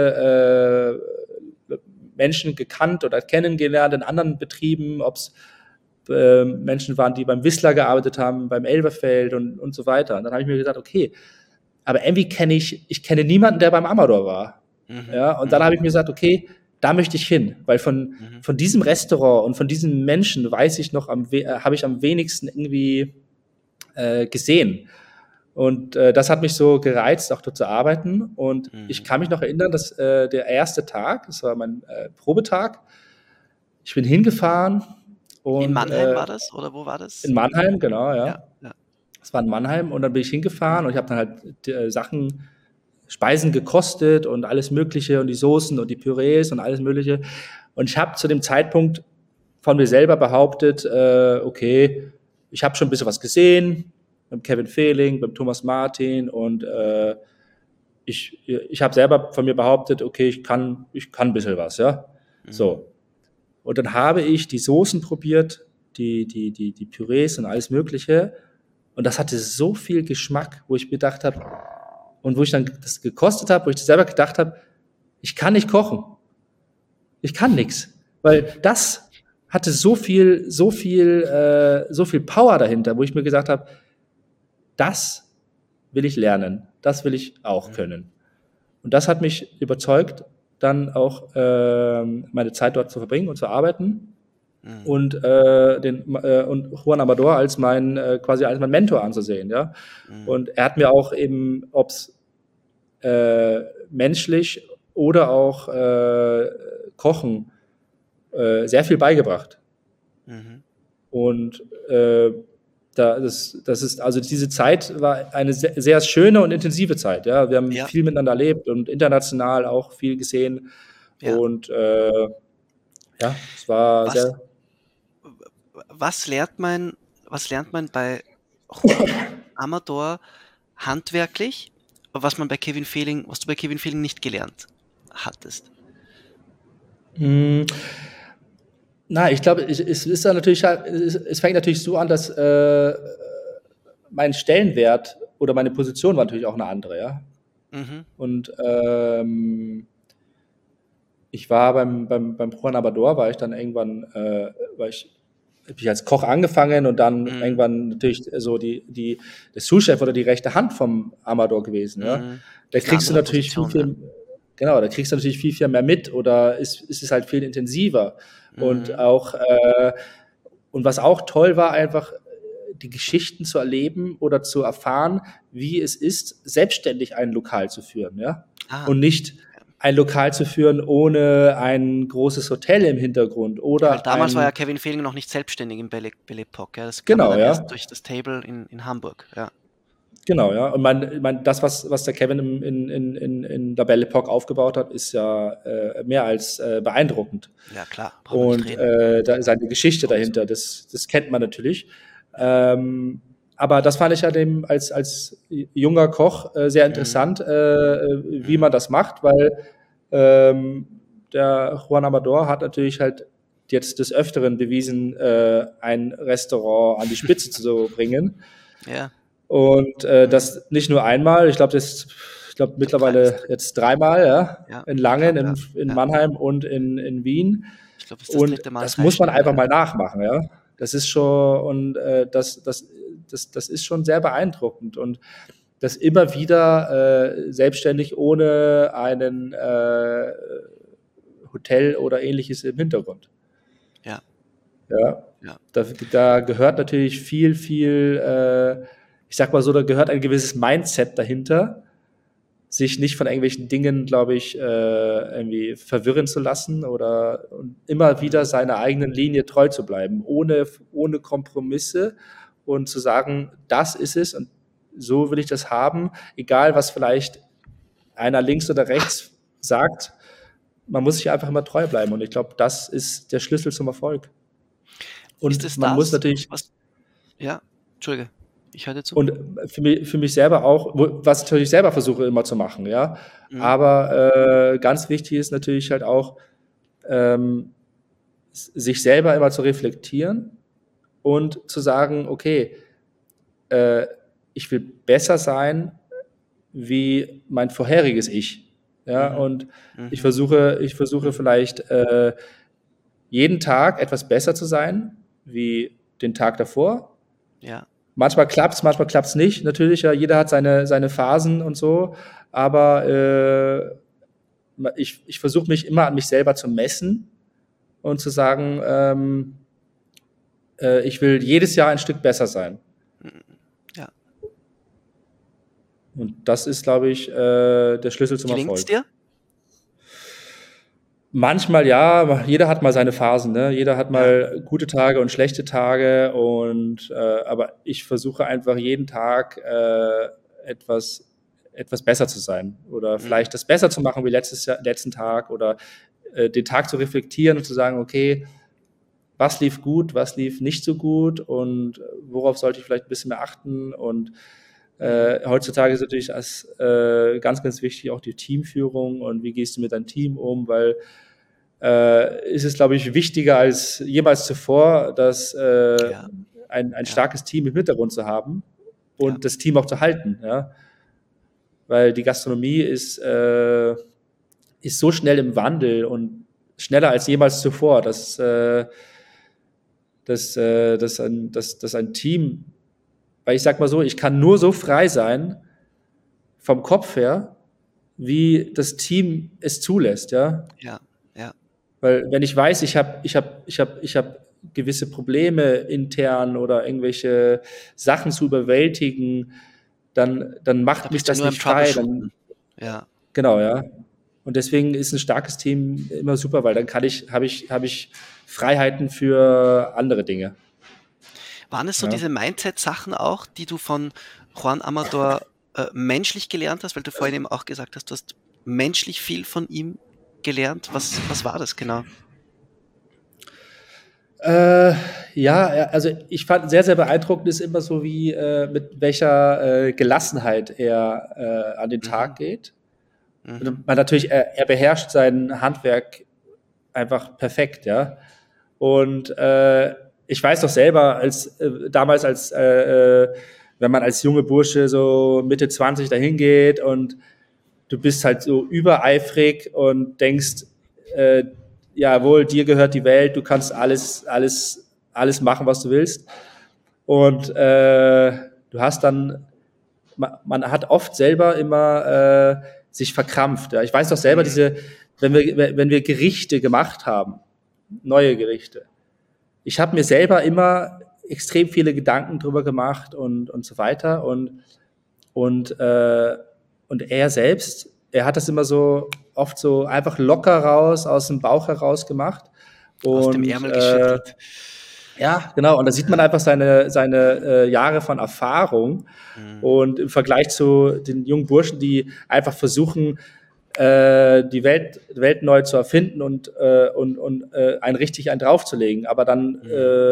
Menschen gekannt oder kennengelernt in anderen Betrieben, ob es Menschen waren, die beim Whistler gearbeitet haben, beim Elberfeld und so weiter. Und dann habe ich mir gesagt, okay, aber irgendwie kenne niemanden, der beim Amador war. Ja, und dann habe ich mir gesagt, okay, da möchte ich hin, weil von diesem Restaurant und von diesen Menschen weiß ich noch, habe ich am wenigsten irgendwie gesehen. Und das hat mich so gereizt, auch dort zu arbeiten. Und ich kann mich noch erinnern, dass der erste Tag, das war mein Probetag, ich bin hingefahren. Und, in Mannheim war das? Oder wo war das? In Mannheim, genau, ja. Das war in Mannheim und dann bin ich hingefahren und ich habe dann halt Speisen gekostet und alles Mögliche und die Soßen und die Pürees und alles Mögliche. Und ich habe zu dem Zeitpunkt von mir selber behauptet, okay, ich habe schon ein bisschen was gesehen beim Kevin Fehling, beim Thomas Martin und ich habe selber von mir behauptet, okay, ich kann ein bisschen was, ja. So. Und dann habe ich die Soßen probiert, die Pürees und alles Mögliche. Und das hatte so viel Geschmack, wo ich gedacht habe, und wo ich dann das gekostet habe, wo ich selber gedacht habe, ich kann nicht kochen. Ich kann nichts. Weil das hatte so viel Power dahinter, wo ich mir gesagt habe, das will ich lernen. Das will ich auch können. Und das hat mich überzeugt, dann auch meine Zeit dort zu verbringen und zu arbeiten. Und Juan Amador als mein Mentor anzusehen, ja. Und er hat mir auch eben, ob's menschlich oder auch Kochen sehr viel beigebracht. Und das ist, also diese Zeit war eine sehr, sehr schöne und intensive Zeit, ja. Wir haben viel miteinander erlebt und international auch viel gesehen. Und es war sehr. Was lernt man bei Juan Amador handwerklich, was du bei Kevin Fehling nicht gelernt hattest? Ich glaube, es fängt natürlich so an, dass mein Stellenwert oder meine Position war natürlich auch eine andere, ja. Und ich war beim Juan Amador, war ich dann irgendwann, habe ich als Koch angefangen und dann irgendwann natürlich so der Sous-Chef oder die rechte Hand vom Amador gewesen. Ja. Da kriegst du natürlich viel mehr mit oder ist es halt viel intensiver. Und auch und was auch toll war, einfach die Geschichten zu erleben oder zu erfahren, wie es ist, selbstständig ein Lokal zu führen, ja. Und nicht ein Lokal zu führen ohne ein großes Hotel im Hintergrund. Oder damals war ja Kevin Fehling noch nicht selbstständig im Belle Époque. Ja. Das kam dann erst durch das Table in Hamburg. Ja. Genau, ja. Und das, was der Kevin in der Belle Époque aufgebaut hat, ist ja mehr als beeindruckend. Ja, klar. Und da ist eine Geschichte dahinter, das kennt man natürlich. Aber das fand ich halt eben als junger Koch sehr interessant, wie man das macht, weil der Juan Amador hat natürlich halt jetzt des Öfteren bewiesen, ein Restaurant an die Spitze zu bringen. Ja. Und das nicht nur einmal, ich glaube mittlerweile jetzt 3-mal, ja, in Langen, in Mannheim und in Wien. Ich glaube, das ist das Und dritte Mal. das muss man einfach mal nachmachen, ja. Das ist schon, und das ist schon sehr beeindruckend. Und das immer wieder selbstständig ohne einen Hotel oder ähnliches im Hintergrund. Ja. Ja. Da gehört natürlich viel, ich sag mal so, da gehört ein gewisses Mindset dahinter, sich nicht von irgendwelchen Dingen, glaube ich, irgendwie verwirren zu lassen oder immer wieder seiner eigenen Linie treu zu bleiben, ohne Kompromisse und zu sagen, das ist es und so will ich das haben, egal was vielleicht einer links oder rechts sagt, man muss sich einfach immer treu bleiben und ich glaube, das ist der Schlüssel zum Erfolg. Und man muss natürlich... Ja, Entschuldige. Ich höre dir zu. Und für mich selber auch, was ich natürlich selber versuche immer zu machen, ja. Aber ganz wichtig ist natürlich halt auch, sich selber immer zu reflektieren und zu sagen, okay, ich will besser sein wie mein vorheriges Ich. Ja, und ich versuche vielleicht jeden Tag etwas besser zu sein wie den Tag davor. Ja. Manchmal klappt's nicht. Natürlich, ja, jeder hat seine Phasen und so. Aber ich versuche mich immer an mich selber zu messen und zu sagen, ich will jedes Jahr ein Stück besser sein. Ja. Und das ist, glaube ich, der Schlüssel zum Erfolg. Gelingt's dir? Manchmal ja, jeder hat mal seine Phasen, ne? Jeder hat mal gute Tage und schlechte Tage aber ich versuche einfach jeden Tag etwas besser zu sein oder vielleicht das besser zu machen wie letzten Tag oder den Tag zu reflektieren und zu sagen, okay, was lief gut, was lief nicht so gut und worauf sollte ich vielleicht ein bisschen mehr achten und heutzutage ist natürlich ganz, ganz wichtig auch die Teamführung und wie gehst du mit deinem Team um, weil ist es, glaube ich, wichtiger als jemals zuvor, dass ein starkes Team im Hintergrund zu haben und das Team auch zu halten, ja, weil die Gastronomie ist so schnell im Wandel und schneller als jemals zuvor, dass ein Team, weil ich sag mal so, ich kann nur so frei sein vom Kopf her, wie das Team es zulässt, ja. Ja. Weil wenn ich weiß, ich habe gewisse Probleme intern oder irgendwelche Sachen zu überwältigen, dann macht mich das nicht frei. Ja. Genau, ja. Und deswegen ist ein starkes Team immer super, weil dann habe ich Freiheiten für andere Dinge. Waren es so diese Mindset-Sachen auch, die du von Juan Amador menschlich gelernt hast? Weil du vorhin eben auch gesagt hast, du hast menschlich viel von ihm gelernt. Was war das genau? Also ich fand sehr, sehr beeindruckend ist immer so, wie mit welcher Gelassenheit er an den Tag geht. Man natürlich, er beherrscht sein Handwerk einfach perfekt, ja. Und ich weiß doch selber, damals wenn man als junge Bursche so Mitte 20 dahin geht und du bist halt so übereifrig und denkst, jawohl, dir gehört die Welt, du kannst alles machen, was du willst. Und du hast dann, man hat oft selber immer sich verkrampft. Ja. Ich weiß doch selber, wenn wir Gerichte gemacht haben, neue Gerichte, ich habe mir selber immer extrem viele Gedanken drüber gemacht und so weiter. Und er selbst, er hat das immer so oft so einfach locker raus, aus dem Bauch heraus gemacht. Aus dem Ärmel geschüttelt. Ja, genau. Und da sieht man einfach seine Jahre von Erfahrung. Und im Vergleich zu den jungen Burschen, die einfach versuchen, die Welt neu zu erfinden und einen draufzulegen. Aber dann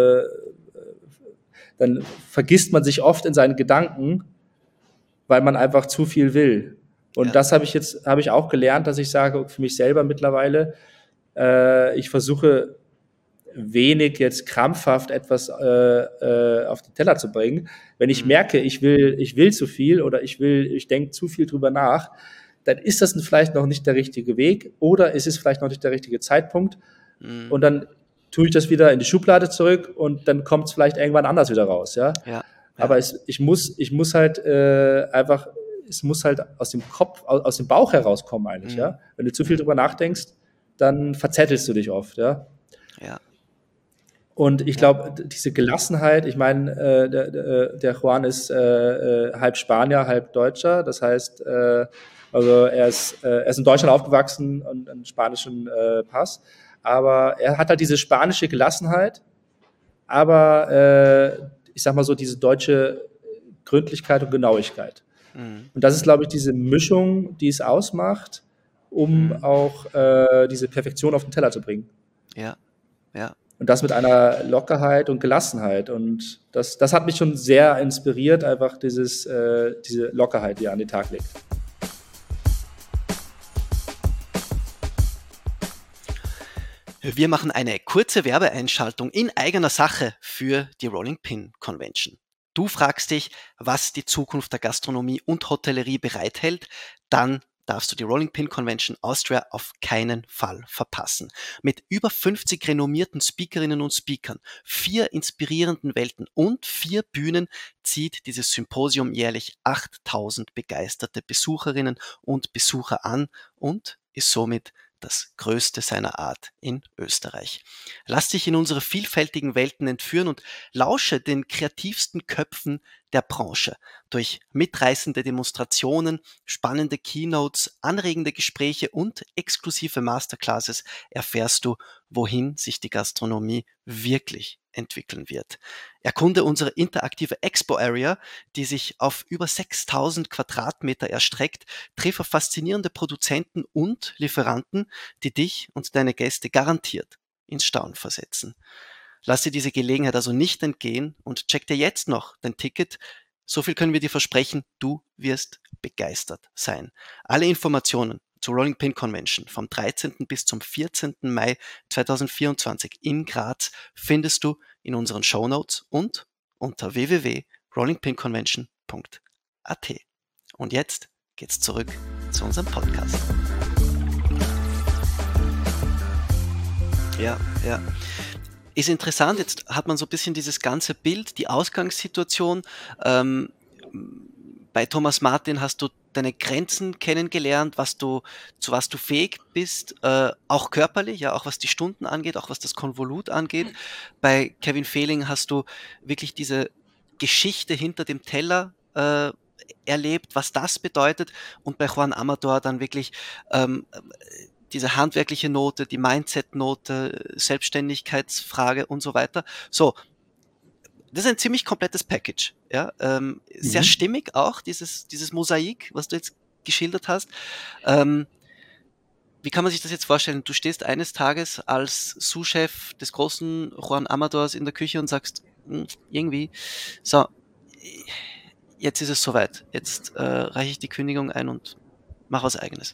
vergisst man sich oft in seinen Gedanken, weil man einfach zu viel will. Und das habe ich auch gelernt, dass ich sage, für mich selber mittlerweile, ich versuche wenig jetzt krampfhaft etwas auf den Teller zu bringen. Wenn ich merke, ich will zu viel oder ich denke zu viel drüber nach, dann ist das vielleicht noch nicht der richtige Weg oder ist es vielleicht noch nicht der richtige Zeitpunkt. Und dann tue ich das wieder in die Schublade zurück und dann kommt es vielleicht irgendwann anders wieder raus. Ja? Aber ich muss halt einfach, es muss halt aus dem Kopf, aus dem Bauch herauskommen eigentlich. Ja? Wenn du zu viel drüber nachdenkst, dann verzettelst du dich oft. Ja. Und ich glaube, diese Gelassenheit, ich meine, der Juan ist halb Spanier, halb Deutscher. Das heißt, also er ist in Deutschland aufgewachsen und einen spanischen Pass. Aber er hat halt diese spanische Gelassenheit, aber ich sag mal so, diese deutsche Gründlichkeit und Genauigkeit. Und das ist, glaube ich, diese Mischung, die es ausmacht, um auch diese Perfektion auf den Teller zu bringen. Ja. Und das mit einer Lockerheit und Gelassenheit. Und das hat mich schon sehr inspiriert, einfach diese Lockerheit, die er an den Tag legt. Wir machen eine kurze Werbeeinschaltung in eigener Sache für die Rolling Pin Convention. Du fragst dich, was die Zukunft der Gastronomie und Hotellerie bereithält, dann darfst du die Rolling Pin Convention Austria auf keinen Fall verpassen. Mit über 50 renommierten Speakerinnen und Speakern, 4 inspirierenden Welten und 4 Bühnen zieht dieses Symposium jährlich 8000 begeisterte Besucherinnen und Besucher an und ist somit das größte seiner Art in Österreich. Lass dich in unsere vielfältigen Welten entführen und lausche den kreativsten Köpfen der Branche. Durch mitreißende Demonstrationen, spannende Keynotes, anregende Gespräche und exklusive Masterclasses erfährst du, wohin sich die Gastronomie wirklich entwickeln wird. Erkunde unsere interaktive Expo-Area, die sich auf über 6000 Quadratmeter erstreckt, triff auf faszinierende Produzenten und Lieferanten, die dich und deine Gäste garantiert ins Staunen versetzen. Lass dir diese Gelegenheit also nicht entgehen und check dir jetzt noch dein Ticket. So viel können wir dir versprechen, du wirst begeistert sein. Alle Informationen zur Rolling Pin Convention vom 13. bis zum 14. Mai 2024 in Graz findest du in unseren Shownotes und unter www.rollingpinconvention.at. Und jetzt geht's zurück zu unserem Podcast. Ja. Ist interessant, jetzt hat man so ein bisschen dieses ganze Bild, die Ausgangssituation. Bei Thomas Martin hast du deine Grenzen kennengelernt, zu was du fähig bist, auch körperlich, ja, auch was die Stunden angeht, auch was das Konvolut angeht. Bei Kevin Fehling hast du wirklich diese Geschichte hinter dem Teller erlebt, was das bedeutet, und bei Juan Amador dann wirklich diese handwerkliche Note, die Mindset-Note, Selbstständigkeitsfrage und so weiter. So, das ist ein ziemlich komplettes Package. Ja? Sehr stimmig auch, dieses Mosaik, was du jetzt geschildert hast. Wie kann man sich das jetzt vorstellen? Du stehst eines Tages als Sous-Chef des großen Juan Amadors in der Küche und sagst, irgendwie, so, jetzt ist es soweit. Jetzt reiche ich die Kündigung ein und mache was Eigenes.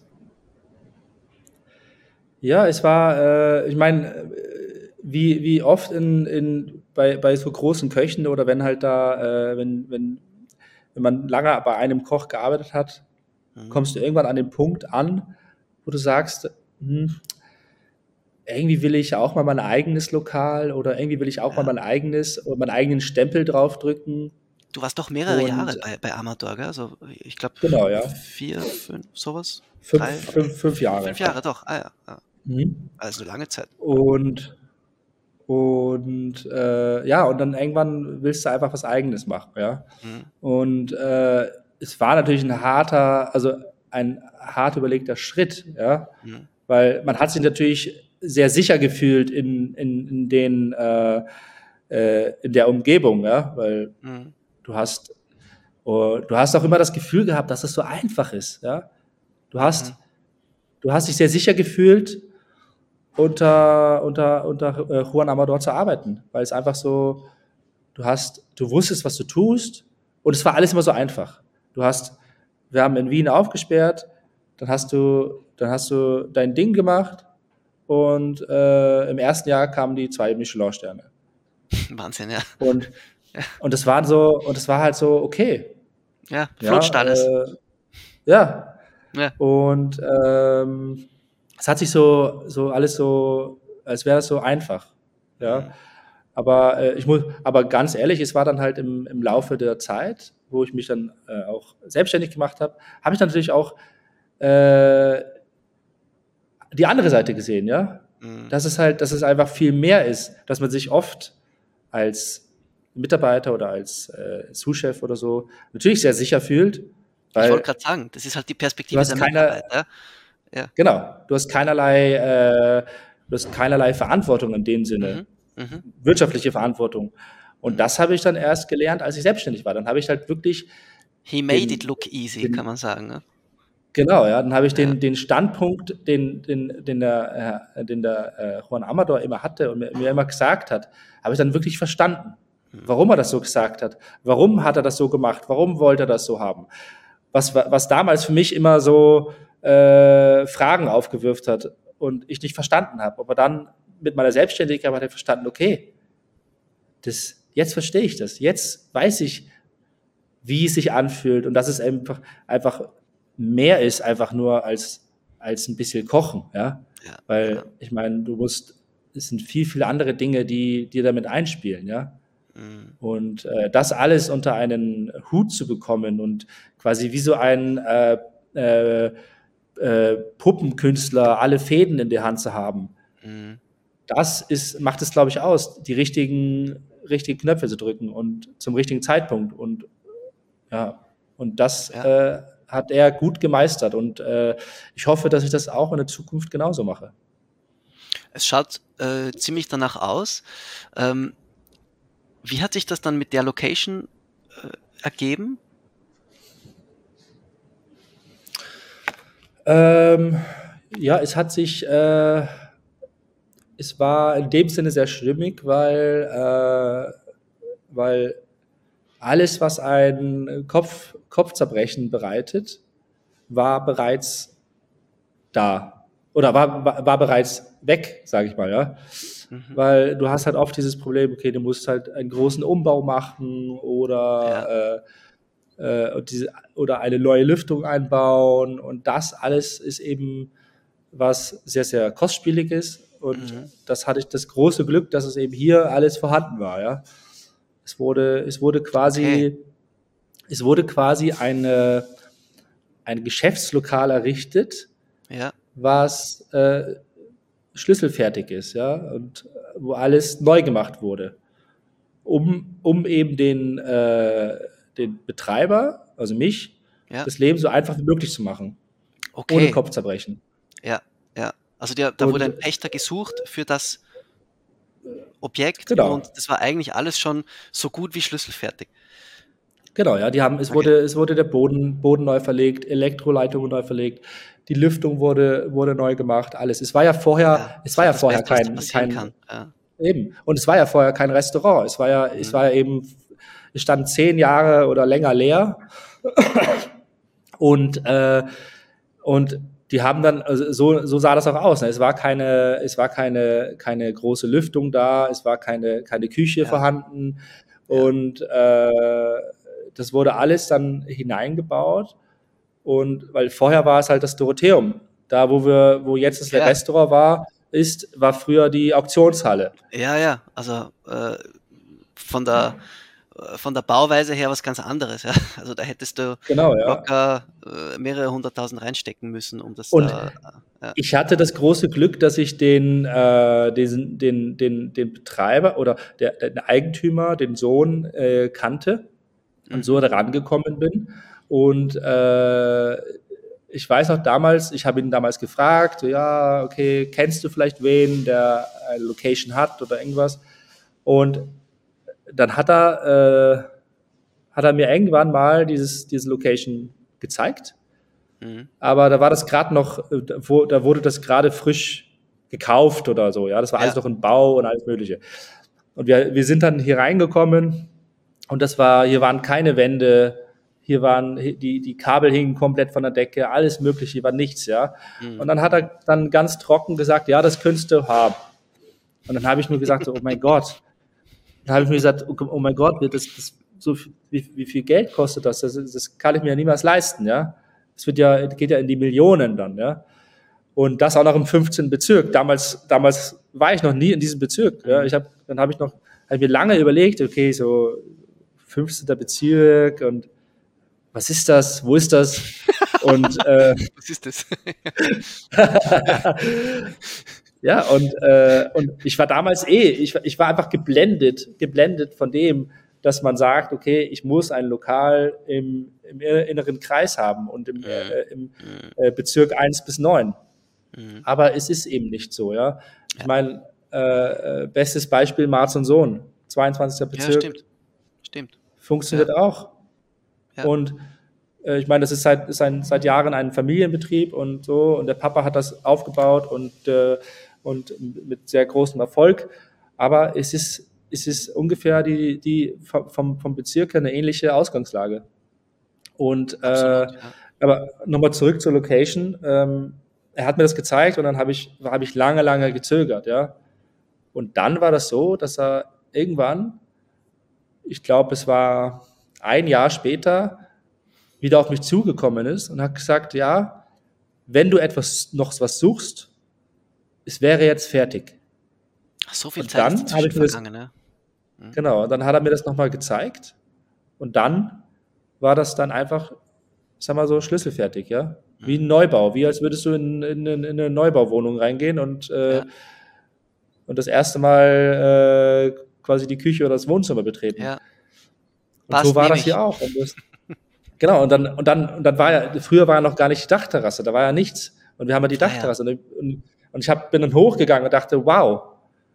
Ja, es war, ich meine, wie oft bei so großen Köchen oder wenn halt da, wenn man lange bei einem Koch gearbeitet hat, kommst du irgendwann an den Punkt an, wo du sagst, irgendwie will ich auch mal mein eigenes Lokal oder irgendwie will ich auch mal meinen eigenen Stempel draufdrücken. Du warst doch mehrere Jahre bei Amador, gell? Also ich glaube, genau, ja. 4, 5, sowas? 5 Jahre. 5 Jahre, doch. Ja. Also eine lange Zeit. Und dann irgendwann willst du einfach was Eigenes machen, ja. Und es war natürlich ein hart überlegter Schritt, ja, weil man hat sich natürlich sehr sicher gefühlt in der Umgebung, ja, weil du hast auch immer das Gefühl gehabt, dass es so einfach ist, ja. Du hast dich sehr sicher gefühlt, unter Juan Amador zu arbeiten, weil es einfach so, du wusstest, was du tust, und es war alles immer so einfach. Wir haben in Wien aufgesperrt, dann hast du dein Ding gemacht und im ersten Jahr kamen die 2 Michelin-Sterne. Wahnsinn, ja. Und das war halt so, okay. Ja, flutscht alles. Ja. Ja. Und es hat sich so alles so, als wäre es so einfach. Ja. Aber ganz ehrlich, es war dann halt im Laufe der Zeit, wo ich mich dann auch selbstständig gemacht habe, habe ich dann natürlich auch die andere Seite gesehen, ja. Dass es einfach viel mehr ist, dass man sich oft als Mitarbeiter oder als Sous-Chef oder so natürlich sehr sicher fühlt. Ich wollte gerade sagen, das ist halt die Perspektive der Mitarbeiter. Ja. Genau, du hast keinerlei Verantwortung in dem Sinne, wirtschaftliche Verantwortung. Und das habe ich dann erst gelernt, als ich selbstständig war. Dann habe ich halt wirklich He made it look easy, kann man sagen. Ne? Genau, ja. Dann habe ich den Standpunkt, den der Juan Amador immer hatte und mir immer gesagt hat, habe ich dann wirklich verstanden, warum er das so gesagt hat. Warum hat er das so gemacht? Warum wollte er das so haben? Was damals für mich immer so Fragen aufgewirft hat und ich nicht verstanden habe. Aber dann mit meiner Selbstständigkeit habe ich verstanden, okay, jetzt verstehe ich das. Jetzt weiß ich, wie es sich anfühlt und dass es einfach mehr ist, einfach nur als ein bisschen kochen, ja. Weil ich meine, es sind viele andere Dinge, die damit einspielen, ja. Und das alles unter einen Hut zu bekommen und quasi wie so ein Puppenkünstler alle Fäden in der Hand zu haben, macht es, glaube ich, aus, die richtigen Knöpfe zu drücken und zum richtigen Zeitpunkt und das hat er gut gemeistert und ich hoffe, dass ich das auch in der Zukunft genauso mache. Es schaut ziemlich danach aus. Wie hat sich das dann mit der Location ergeben? Es hat sich, es war in dem Sinne sehr schlimmig, weil alles, was ein Kopfzerbrechen bereitet, war bereits da oder war bereits weg, sage ich mal, ja. Weil du hast halt oft dieses Problem, okay, du musst halt einen großen Umbau machen oder eine neue Lüftung einbauen und das alles ist eben was sehr, sehr kostspielig ist und das hatte ich das große Glück, dass es eben hier alles vorhanden war, ja. Es wurde quasi ein Geschäftslokal errichtet, was schlüsselfertig ist, ja, und wo alles neu gemacht wurde, um eben den Betreiber, also mich, das Leben so einfach wie möglich zu machen, ohne Kopfzerbrechen. Ja. Also da wurde ein Pächter gesucht für das Objekt und das war eigentlich alles schon so gut wie schlüsselfertig. Genau, ja, es wurde der Boden neu verlegt, Elektroleitungen neu verlegt, die Lüftung wurde neu gemacht, alles. Es war ja vorher kein eben. Und es war ja vorher kein Restaurant. Es stand 10 Jahre oder länger leer. Und die haben dann, also so sah das auch aus. Ne? Es war keine große Lüftung da, es war keine Küche vorhanden. Und das wurde alles dann hineingebaut. Und weil vorher war es halt das Dorotheum. Da, wo jetzt das Restaurant war früher die Auktionshalle. Ja. Also von der Bauweise her was ganz anderes. Ja. Also da hättest du locker mehrere 100.000 reinstecken müssen, um das. Und ich hatte das große Glück, dass ich den Betreiber oder den Eigentümer, den Sohn kannte und so da rangekommen bin. Und ich weiß auch damals, ich habe ihn damals gefragt, so, ja, okay, kennst du vielleicht wen, der eine Location hat oder irgendwas? Und dann hat er mir irgendwann mal diese Location gezeigt. Aber da war das gerade noch, da wurde das gerade frisch gekauft oder so, ja, das war alles noch in Bau und alles Mögliche. Und wir sind dann hier reingekommen und hier waren keine Wände, hier waren, die Kabel hingen komplett von der Decke, alles mögliche, hier war nichts, ja. Und dann hat er dann ganz trocken gesagt, ja, das könntest du haben. Und dann habe ich nur gesagt, oh mein Gott. Dann habe ich mir gesagt, oh mein Gott, wie viel Geld kostet das? Das kann ich mir ja niemals leisten, ja. Das geht ja in die Millionen dann, ja. Und das auch noch im 15. Bezirk. Damals war ich noch nie in diesem Bezirk. Ja. Dann habe ich mir lange überlegt, okay, so 15. Bezirk und was ist das? Wo ist das? Und was ist das? ja, und ich war damals ich war einfach geblendet von dem, dass man sagt, okay, ich muss ein Lokal im inneren Kreis haben und im Bezirk 1 bis 9. Aber es ist eben nicht so, ja. Ich meine, bestes Beispiel Marz und Sohn, 22. Bezirk. Ja, stimmt. Funktioniert auch. Ja. Und ich meine, das ist seit Jahren ein Familienbetrieb und so, und der Papa hat das aufgebaut und mit sehr großem Erfolg. Aber es ist ungefähr die vom Bezirk her eine ähnliche Ausgangslage. Und absolut, ja. Aber nochmal zurück zur Location. Er hat mir das gezeigt und dann habe ich lange gezögert, ja. Und dann war das so, dass er irgendwann, ich glaube, es war ein Jahr später, wieder auf mich zugekommen ist und hat gesagt, ja, wenn du noch was suchst, es wäre jetzt fertig. Ach, so viel Zeit ist inzwischen vergangen, ne? Genau, und dann hat er mir das nochmal gezeigt und dann war das dann einfach, sagen wir so, schlüsselfertig, ja. Wie ein Neubau, wie als würdest du in eine Neubauwohnung reingehen und das erste Mal quasi die Küche oder das Wohnzimmer betreten. Ja. Und so war das hier auch. Genau, und dann war ja, früher war ja noch gar nicht die Dachterrasse, da war ja nichts. Und wir haben ja die Dachterrasse. Ja. Und ich bin dann hochgegangen und dachte, wow.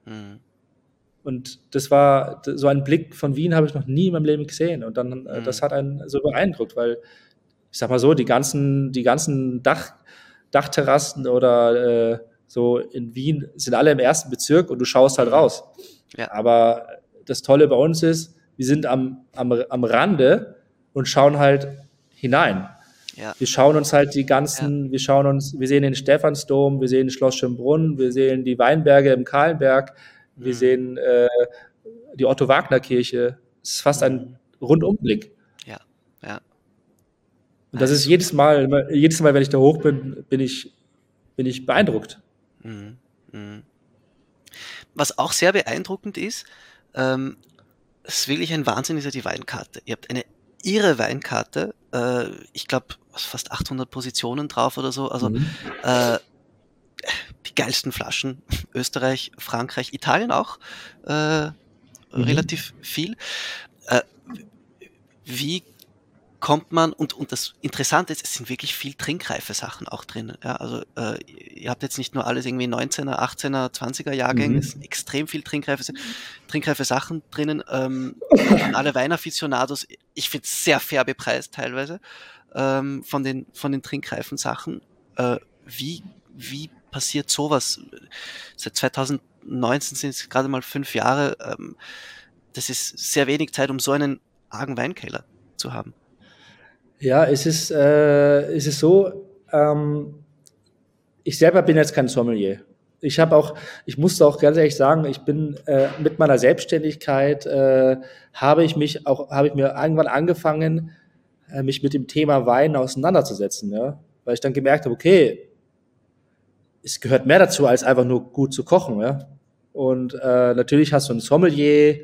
Und das war so ein Blick von Wien, habe ich noch nie in meinem Leben gesehen. Und dann, das hat einen so beeindruckt, weil, ich sag mal so, die ganzen Dachterrassen oder so in Wien sind alle im 1. Bezirk und du schaust halt raus. Ja. Aber das Tolle bei uns ist, wir sind am Rande und schauen halt hinein. Ja. Wir schauen uns halt wir sehen den Stephansdom, wir sehen Schloss Schönbrunn, wir sehen die Weinberge im Kahlenberg, wir sehen die Otto-Wagner-Kirche. Es ist fast ein Rundumblick. Ja. Und das ist jedes Mal, wenn ich da hoch bin, bin ich beeindruckt. Was auch sehr beeindruckend ist, es ist wirklich ein Wahnsinn, ist ja die Weinkarte. Ihr habt eine irre Weinkarte, ich glaube fast 800 Positionen drauf oder so, also die geilsten Flaschen, Österreich, Frankreich, Italien auch, relativ viel. Wie kommt man, und das Interessante ist, es sind wirklich viel trinkreife Sachen auch drin. Ja, also ihr habt jetzt nicht nur alles irgendwie 19er, 18er, 20er Jahrgänge, es sind extrem viel trinkreife Sachen drinnen. Alle Weinaficionados, ich finde es sehr fair bepreist teilweise, von den trinkreifen Sachen. Wie passiert sowas? Seit 2019 sind es gerade mal 5 Jahre. Das ist sehr wenig Zeit, um so einen argen Weinkeller zu haben. Ja, es ist so, ich selber bin jetzt kein Sommelier. Ich musste auch ganz ehrlich sagen, ich bin mit meiner Selbstständigkeit habe ich mir irgendwann angefangen, mich mit dem Thema Wein auseinanderzusetzen, ja, weil ich dann gemerkt habe, okay, es gehört mehr dazu, als einfach nur gut zu kochen, ja. Und natürlich hast du einen Sommelier,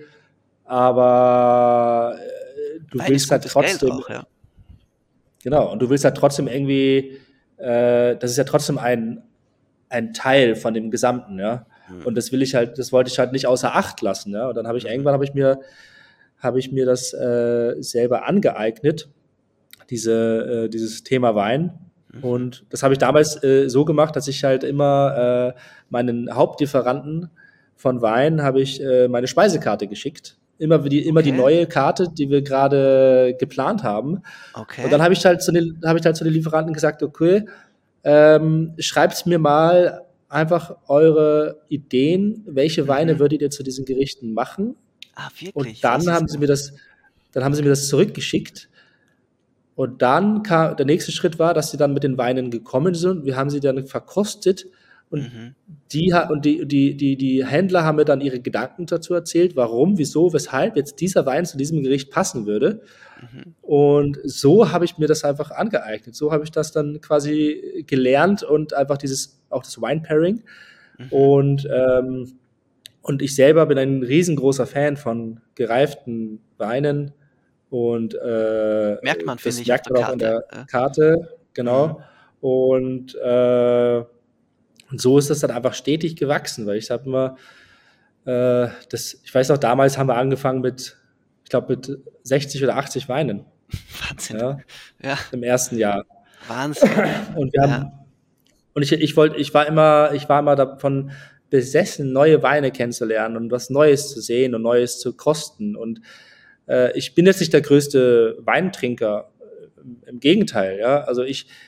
aber du willst halt trotzdem auch, ja. Genau, und du willst halt trotzdem irgendwie, das ist ja trotzdem ein Teil von dem Gesamten, ja. Und das wollte ich halt nicht außer Acht lassen, ja. Und dann habe ich mir das selber angeeignet, dieses Thema Wein. Und das habe ich damals so gemacht, dass ich halt immer meinen Hauptlieferanten von Wein habe ich meine Speisekarte geschickt. Immer die neue Karte, die wir gerade geplant haben. Okay. Und dann habe ich halt zu den Lieferanten gesagt, okay, schreibt mir mal einfach eure Ideen, welche Weine würdet ihr zu diesen Gerichten machen? Ah, wirklich? Und dann haben sie mir das zurückgeschickt. Und dann kam, der nächste Schritt war, dass sie dann mit den Weinen gekommen sind. Wir haben sie dann verkostet und die Händler haben mir dann ihre Gedanken dazu erzählt, warum, wieso, weshalb jetzt dieser Wein zu diesem Gericht passen würde. Und so habe ich mir das einfach angeeignet. So habe ich das dann quasi gelernt und einfach auch das Wine-Pairing. Und ich selber bin ein riesengroßer Fan von gereiften Weinen. Und merkt man, finde ich, merkt man auch an der Karte, genau. Und so ist das dann einfach stetig gewachsen, weil ich habe immer ich weiß noch, damals haben wir angefangen mit 60 oder 80 Weinen. Wahnsinn. Ja. Im ersten Jahr. Wahnsinn. Und ich war immer davon besessen, neue Weine kennenzulernen und was Neues zu sehen und Neues zu kosten. Und ich bin jetzt nicht der größte Weintrinker, im Gegenteil, ja. Also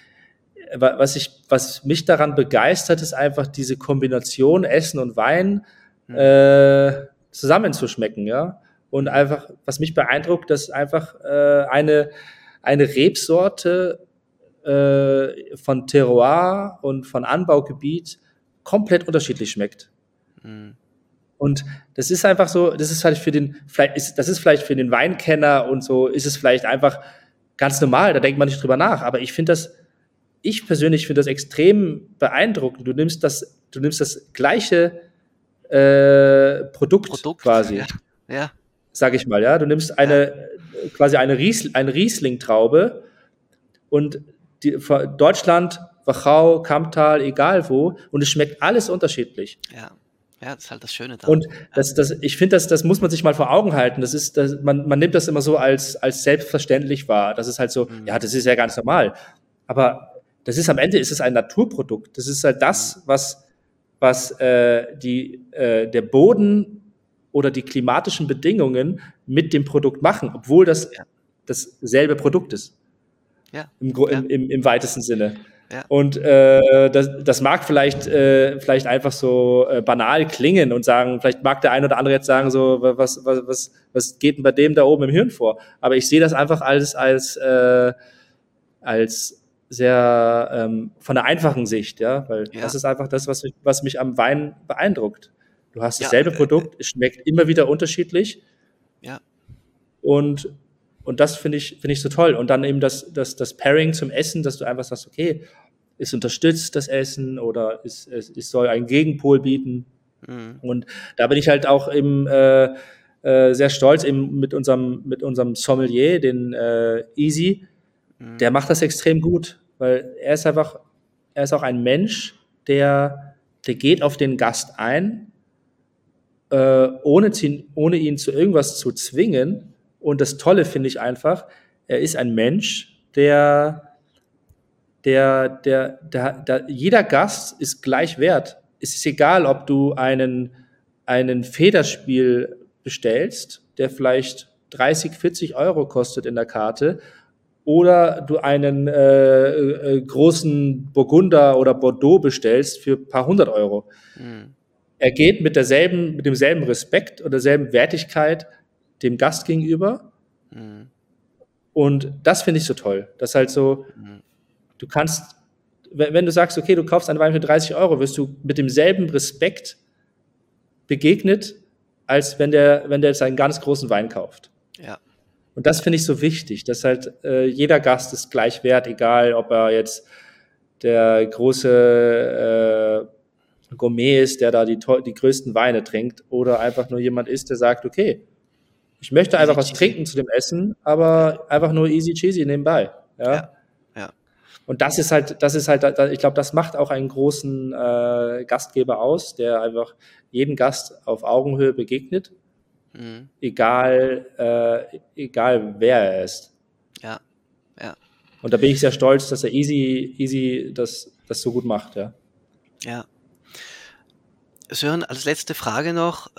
was mich daran begeistert, ist einfach diese Kombination Essen und Wein zusammenzuschmecken, ja. Und einfach, was mich beeindruckt, dass einfach eine Rebsorte von Terroir und von Anbaugebiet komplett unterschiedlich schmeckt. Und das ist einfach so, das ist vielleicht vielleicht für den Weinkenner und so, ist es vielleicht einfach ganz normal, da denkt man nicht drüber nach. Aber ich persönlich finde das extrem beeindruckend. Du nimmst das gleiche Produkt quasi, sag ich mal, ja. Du nimmst quasi eine Riesling-Traube und Deutschland, Wachau, Kamptal, egal wo, und es schmeckt alles unterschiedlich. Ja, das ist halt das Schöne daran. Und ich finde, das muss man sich mal vor Augen halten. Man nimmt das immer so als selbstverständlich wahr. Das ist halt so, ja, das ist ja ganz normal. Aber am Ende ist es ein Naturprodukt. Das ist halt das, was der Boden oder die klimatischen Bedingungen mit dem Produkt machen, obwohl das dasselbe Produkt ist. Ja. Im weitesten Sinne. Ja. Und das mag vielleicht einfach so banal klingen und sagen, vielleicht mag der ein oder andere jetzt sagen, so, was geht denn bei dem da oben im Hirn vor? Aber ich sehe das einfach als sehr von der einfachen Sicht, ja, weil das ist einfach das, was mich am Wein beeindruckt. Du hast dasselbe Produkt, es schmeckt immer wieder unterschiedlich. Ja. Und das finde ich so toll. Und dann eben das Pairing zum Essen, dass du einfach sagst, okay, es unterstützt das Essen oder es soll einen Gegenpol bieten. Und da bin ich halt auch eben sehr stolz eben mit unserem Sommelier, den Easy. Der macht das extrem gut, weil er ist auch ein Mensch, der geht auf den Gast ein, ohne ihn zu irgendwas zu zwingen. Und das Tolle finde ich einfach, er ist ein Mensch, der jeder Gast ist gleich wert. Es ist egal, ob du einen Federspiel bestellst, der vielleicht 30, 40 Euro kostet in der Karte, oder du einen großen Burgunder oder Bordeaux bestellst für ein paar hundert Euro. Er geht mit demselben Respekt oder derselben Wertigkeit dem Gast gegenüber. Und das finde ich so toll. Das halt so, du kannst, wenn du sagst, okay, du kaufst einen Wein für 30 Euro, wirst du mit demselben Respekt begegnet, als wenn der jetzt einen ganz großen Wein kauft. Ja. Und das finde ich so wichtig, dass halt jeder Gast ist gleich wert, egal ob er jetzt der große Gourmet ist, der da die größten Weine trinkt, oder einfach nur jemand ist, der sagt, okay, ich möchte einfach was trinken zu dem Essen, aber einfach nur easy cheesy nebenbei. Ja. Und das ist halt, ich glaube, das macht auch einen großen Gastgeber aus, der einfach jeden Gast auf Augenhöhe begegnet, egal wer er ist. Ja. Und da bin ich sehr stolz, dass er easy das so gut macht, ja. Ja. Sören, als letzte Frage noch,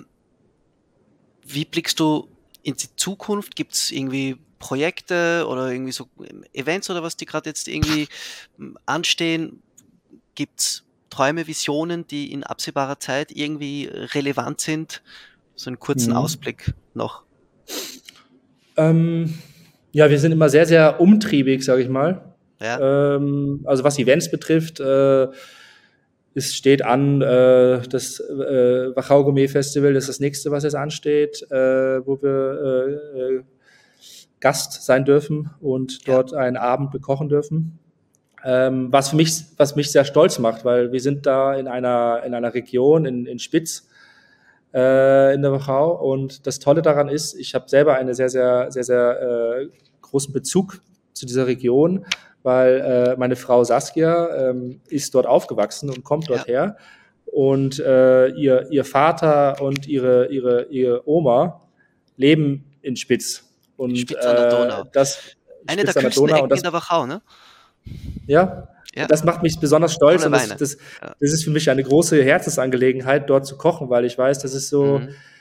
wie blickst du in die Zukunft? Gibt es irgendwie Projekte oder irgendwie so Events oder was, die gerade jetzt irgendwie anstehen? Gibt es Träume, Visionen, die in absehbarer Zeit irgendwie relevant sind? So einen kurzen Ausblick noch. Ja, wir sind immer sehr, sehr umtriebig, sage ich mal. Ja. Also was Events betrifft, es steht an, das Wachau Gourmet Festival, das ist das nächste, was jetzt ansteht, wo wir Gast sein dürfen und dort einen Abend bekochen dürfen. Was mich sehr stolz macht, weil wir sind da in einer Region in Spitz, in der Wachau. Und das Tolle daran ist, ich habe selber einen sehr, sehr, sehr, sehr großen Bezug zu dieser Region, weil meine Frau Saskia ist dort aufgewachsen und kommt dort her. Und ihr Vater und ihre Oma leben in Spitz. Und Spitz an der Donau. Eine der kühlsten Ecken in der Wachau, ne? Ja. Das macht mich besonders stolz. Und das ist für mich eine große Herzensangelegenheit, dort zu kochen, weil ich weiß, das ist so,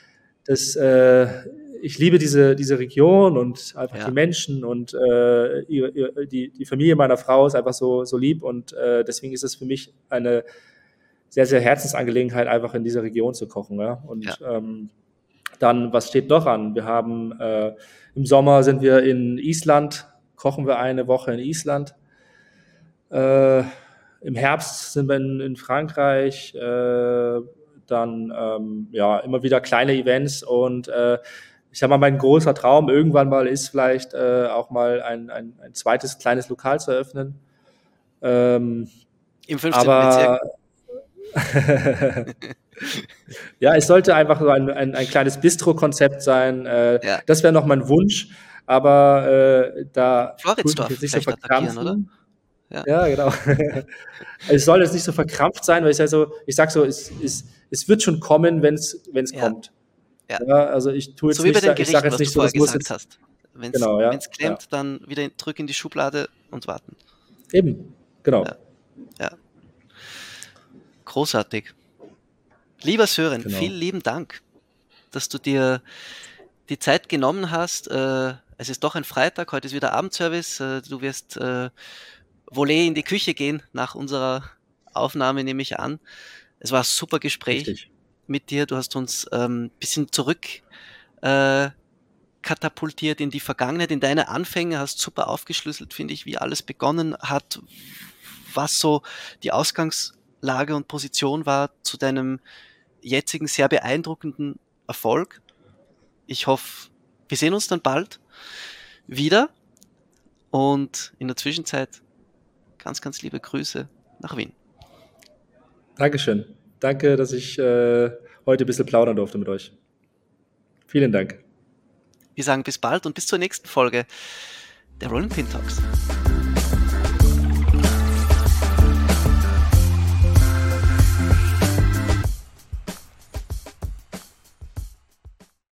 ich liebe diese Region und einfach die Menschen und die Familie meiner Frau ist einfach so lieb und deswegen ist es für mich eine sehr, sehr Herzensangelegenheit, einfach in dieser Region zu kochen. Ja? Und dann, was steht noch an? Wir haben im Sommer sind wir in Island, kochen wir eine Woche in Island. Im Herbst sind wir in Frankreich, dann immer wieder kleine Events und ich sag mal, mein großer Traum irgendwann mal ist vielleicht auch mal ein zweites kleines Lokal zu eröffnen. Im 15. Bezirk. Ja, es sollte einfach so ein kleines Bistro-Konzept sein. Das wäre noch mein Wunsch, aber da tue ich jetzt nicht so verkrampfen, oder? Ja, genau. Es soll jetzt nicht so verkrampft sein, weil ich sag so, es wird schon kommen, wenn es kommt. Ja, also ich tue jetzt so wie bei den Gerichten, ich sage jetzt nicht so, das muss jetzt hast. Wenn es klemmt, dann wieder zurück in die Schublade und warten. Eben, genau. Ja. Großartig. Lieber Sören, vielen lieben Dank, dass du dir die Zeit genommen hast. Es ist doch ein Freitag, heute ist wieder Abendservice. Du wirst Volley in die Küche gehen nach unserer Aufnahme, nehme ich an. Es war ein super Gespräch mit dir. Du hast uns ein bisschen zurück katapultiert in die Vergangenheit, in deine Anfänge, hast super aufgeschlüsselt, finde ich, wie alles begonnen hat, was so die Ausgangslage und Position war zu deinem jetzigen sehr beeindruckenden Erfolg. Ich hoffe, wir sehen uns dann bald wieder und in der Zwischenzeit ganz, ganz liebe Grüße nach Wien. Dankeschön. Danke, dass ich heute ein bisschen plaudern durfte mit euch. Vielen Dank. Wir sagen bis bald und bis zur nächsten Folge der Rolling Pin Talks.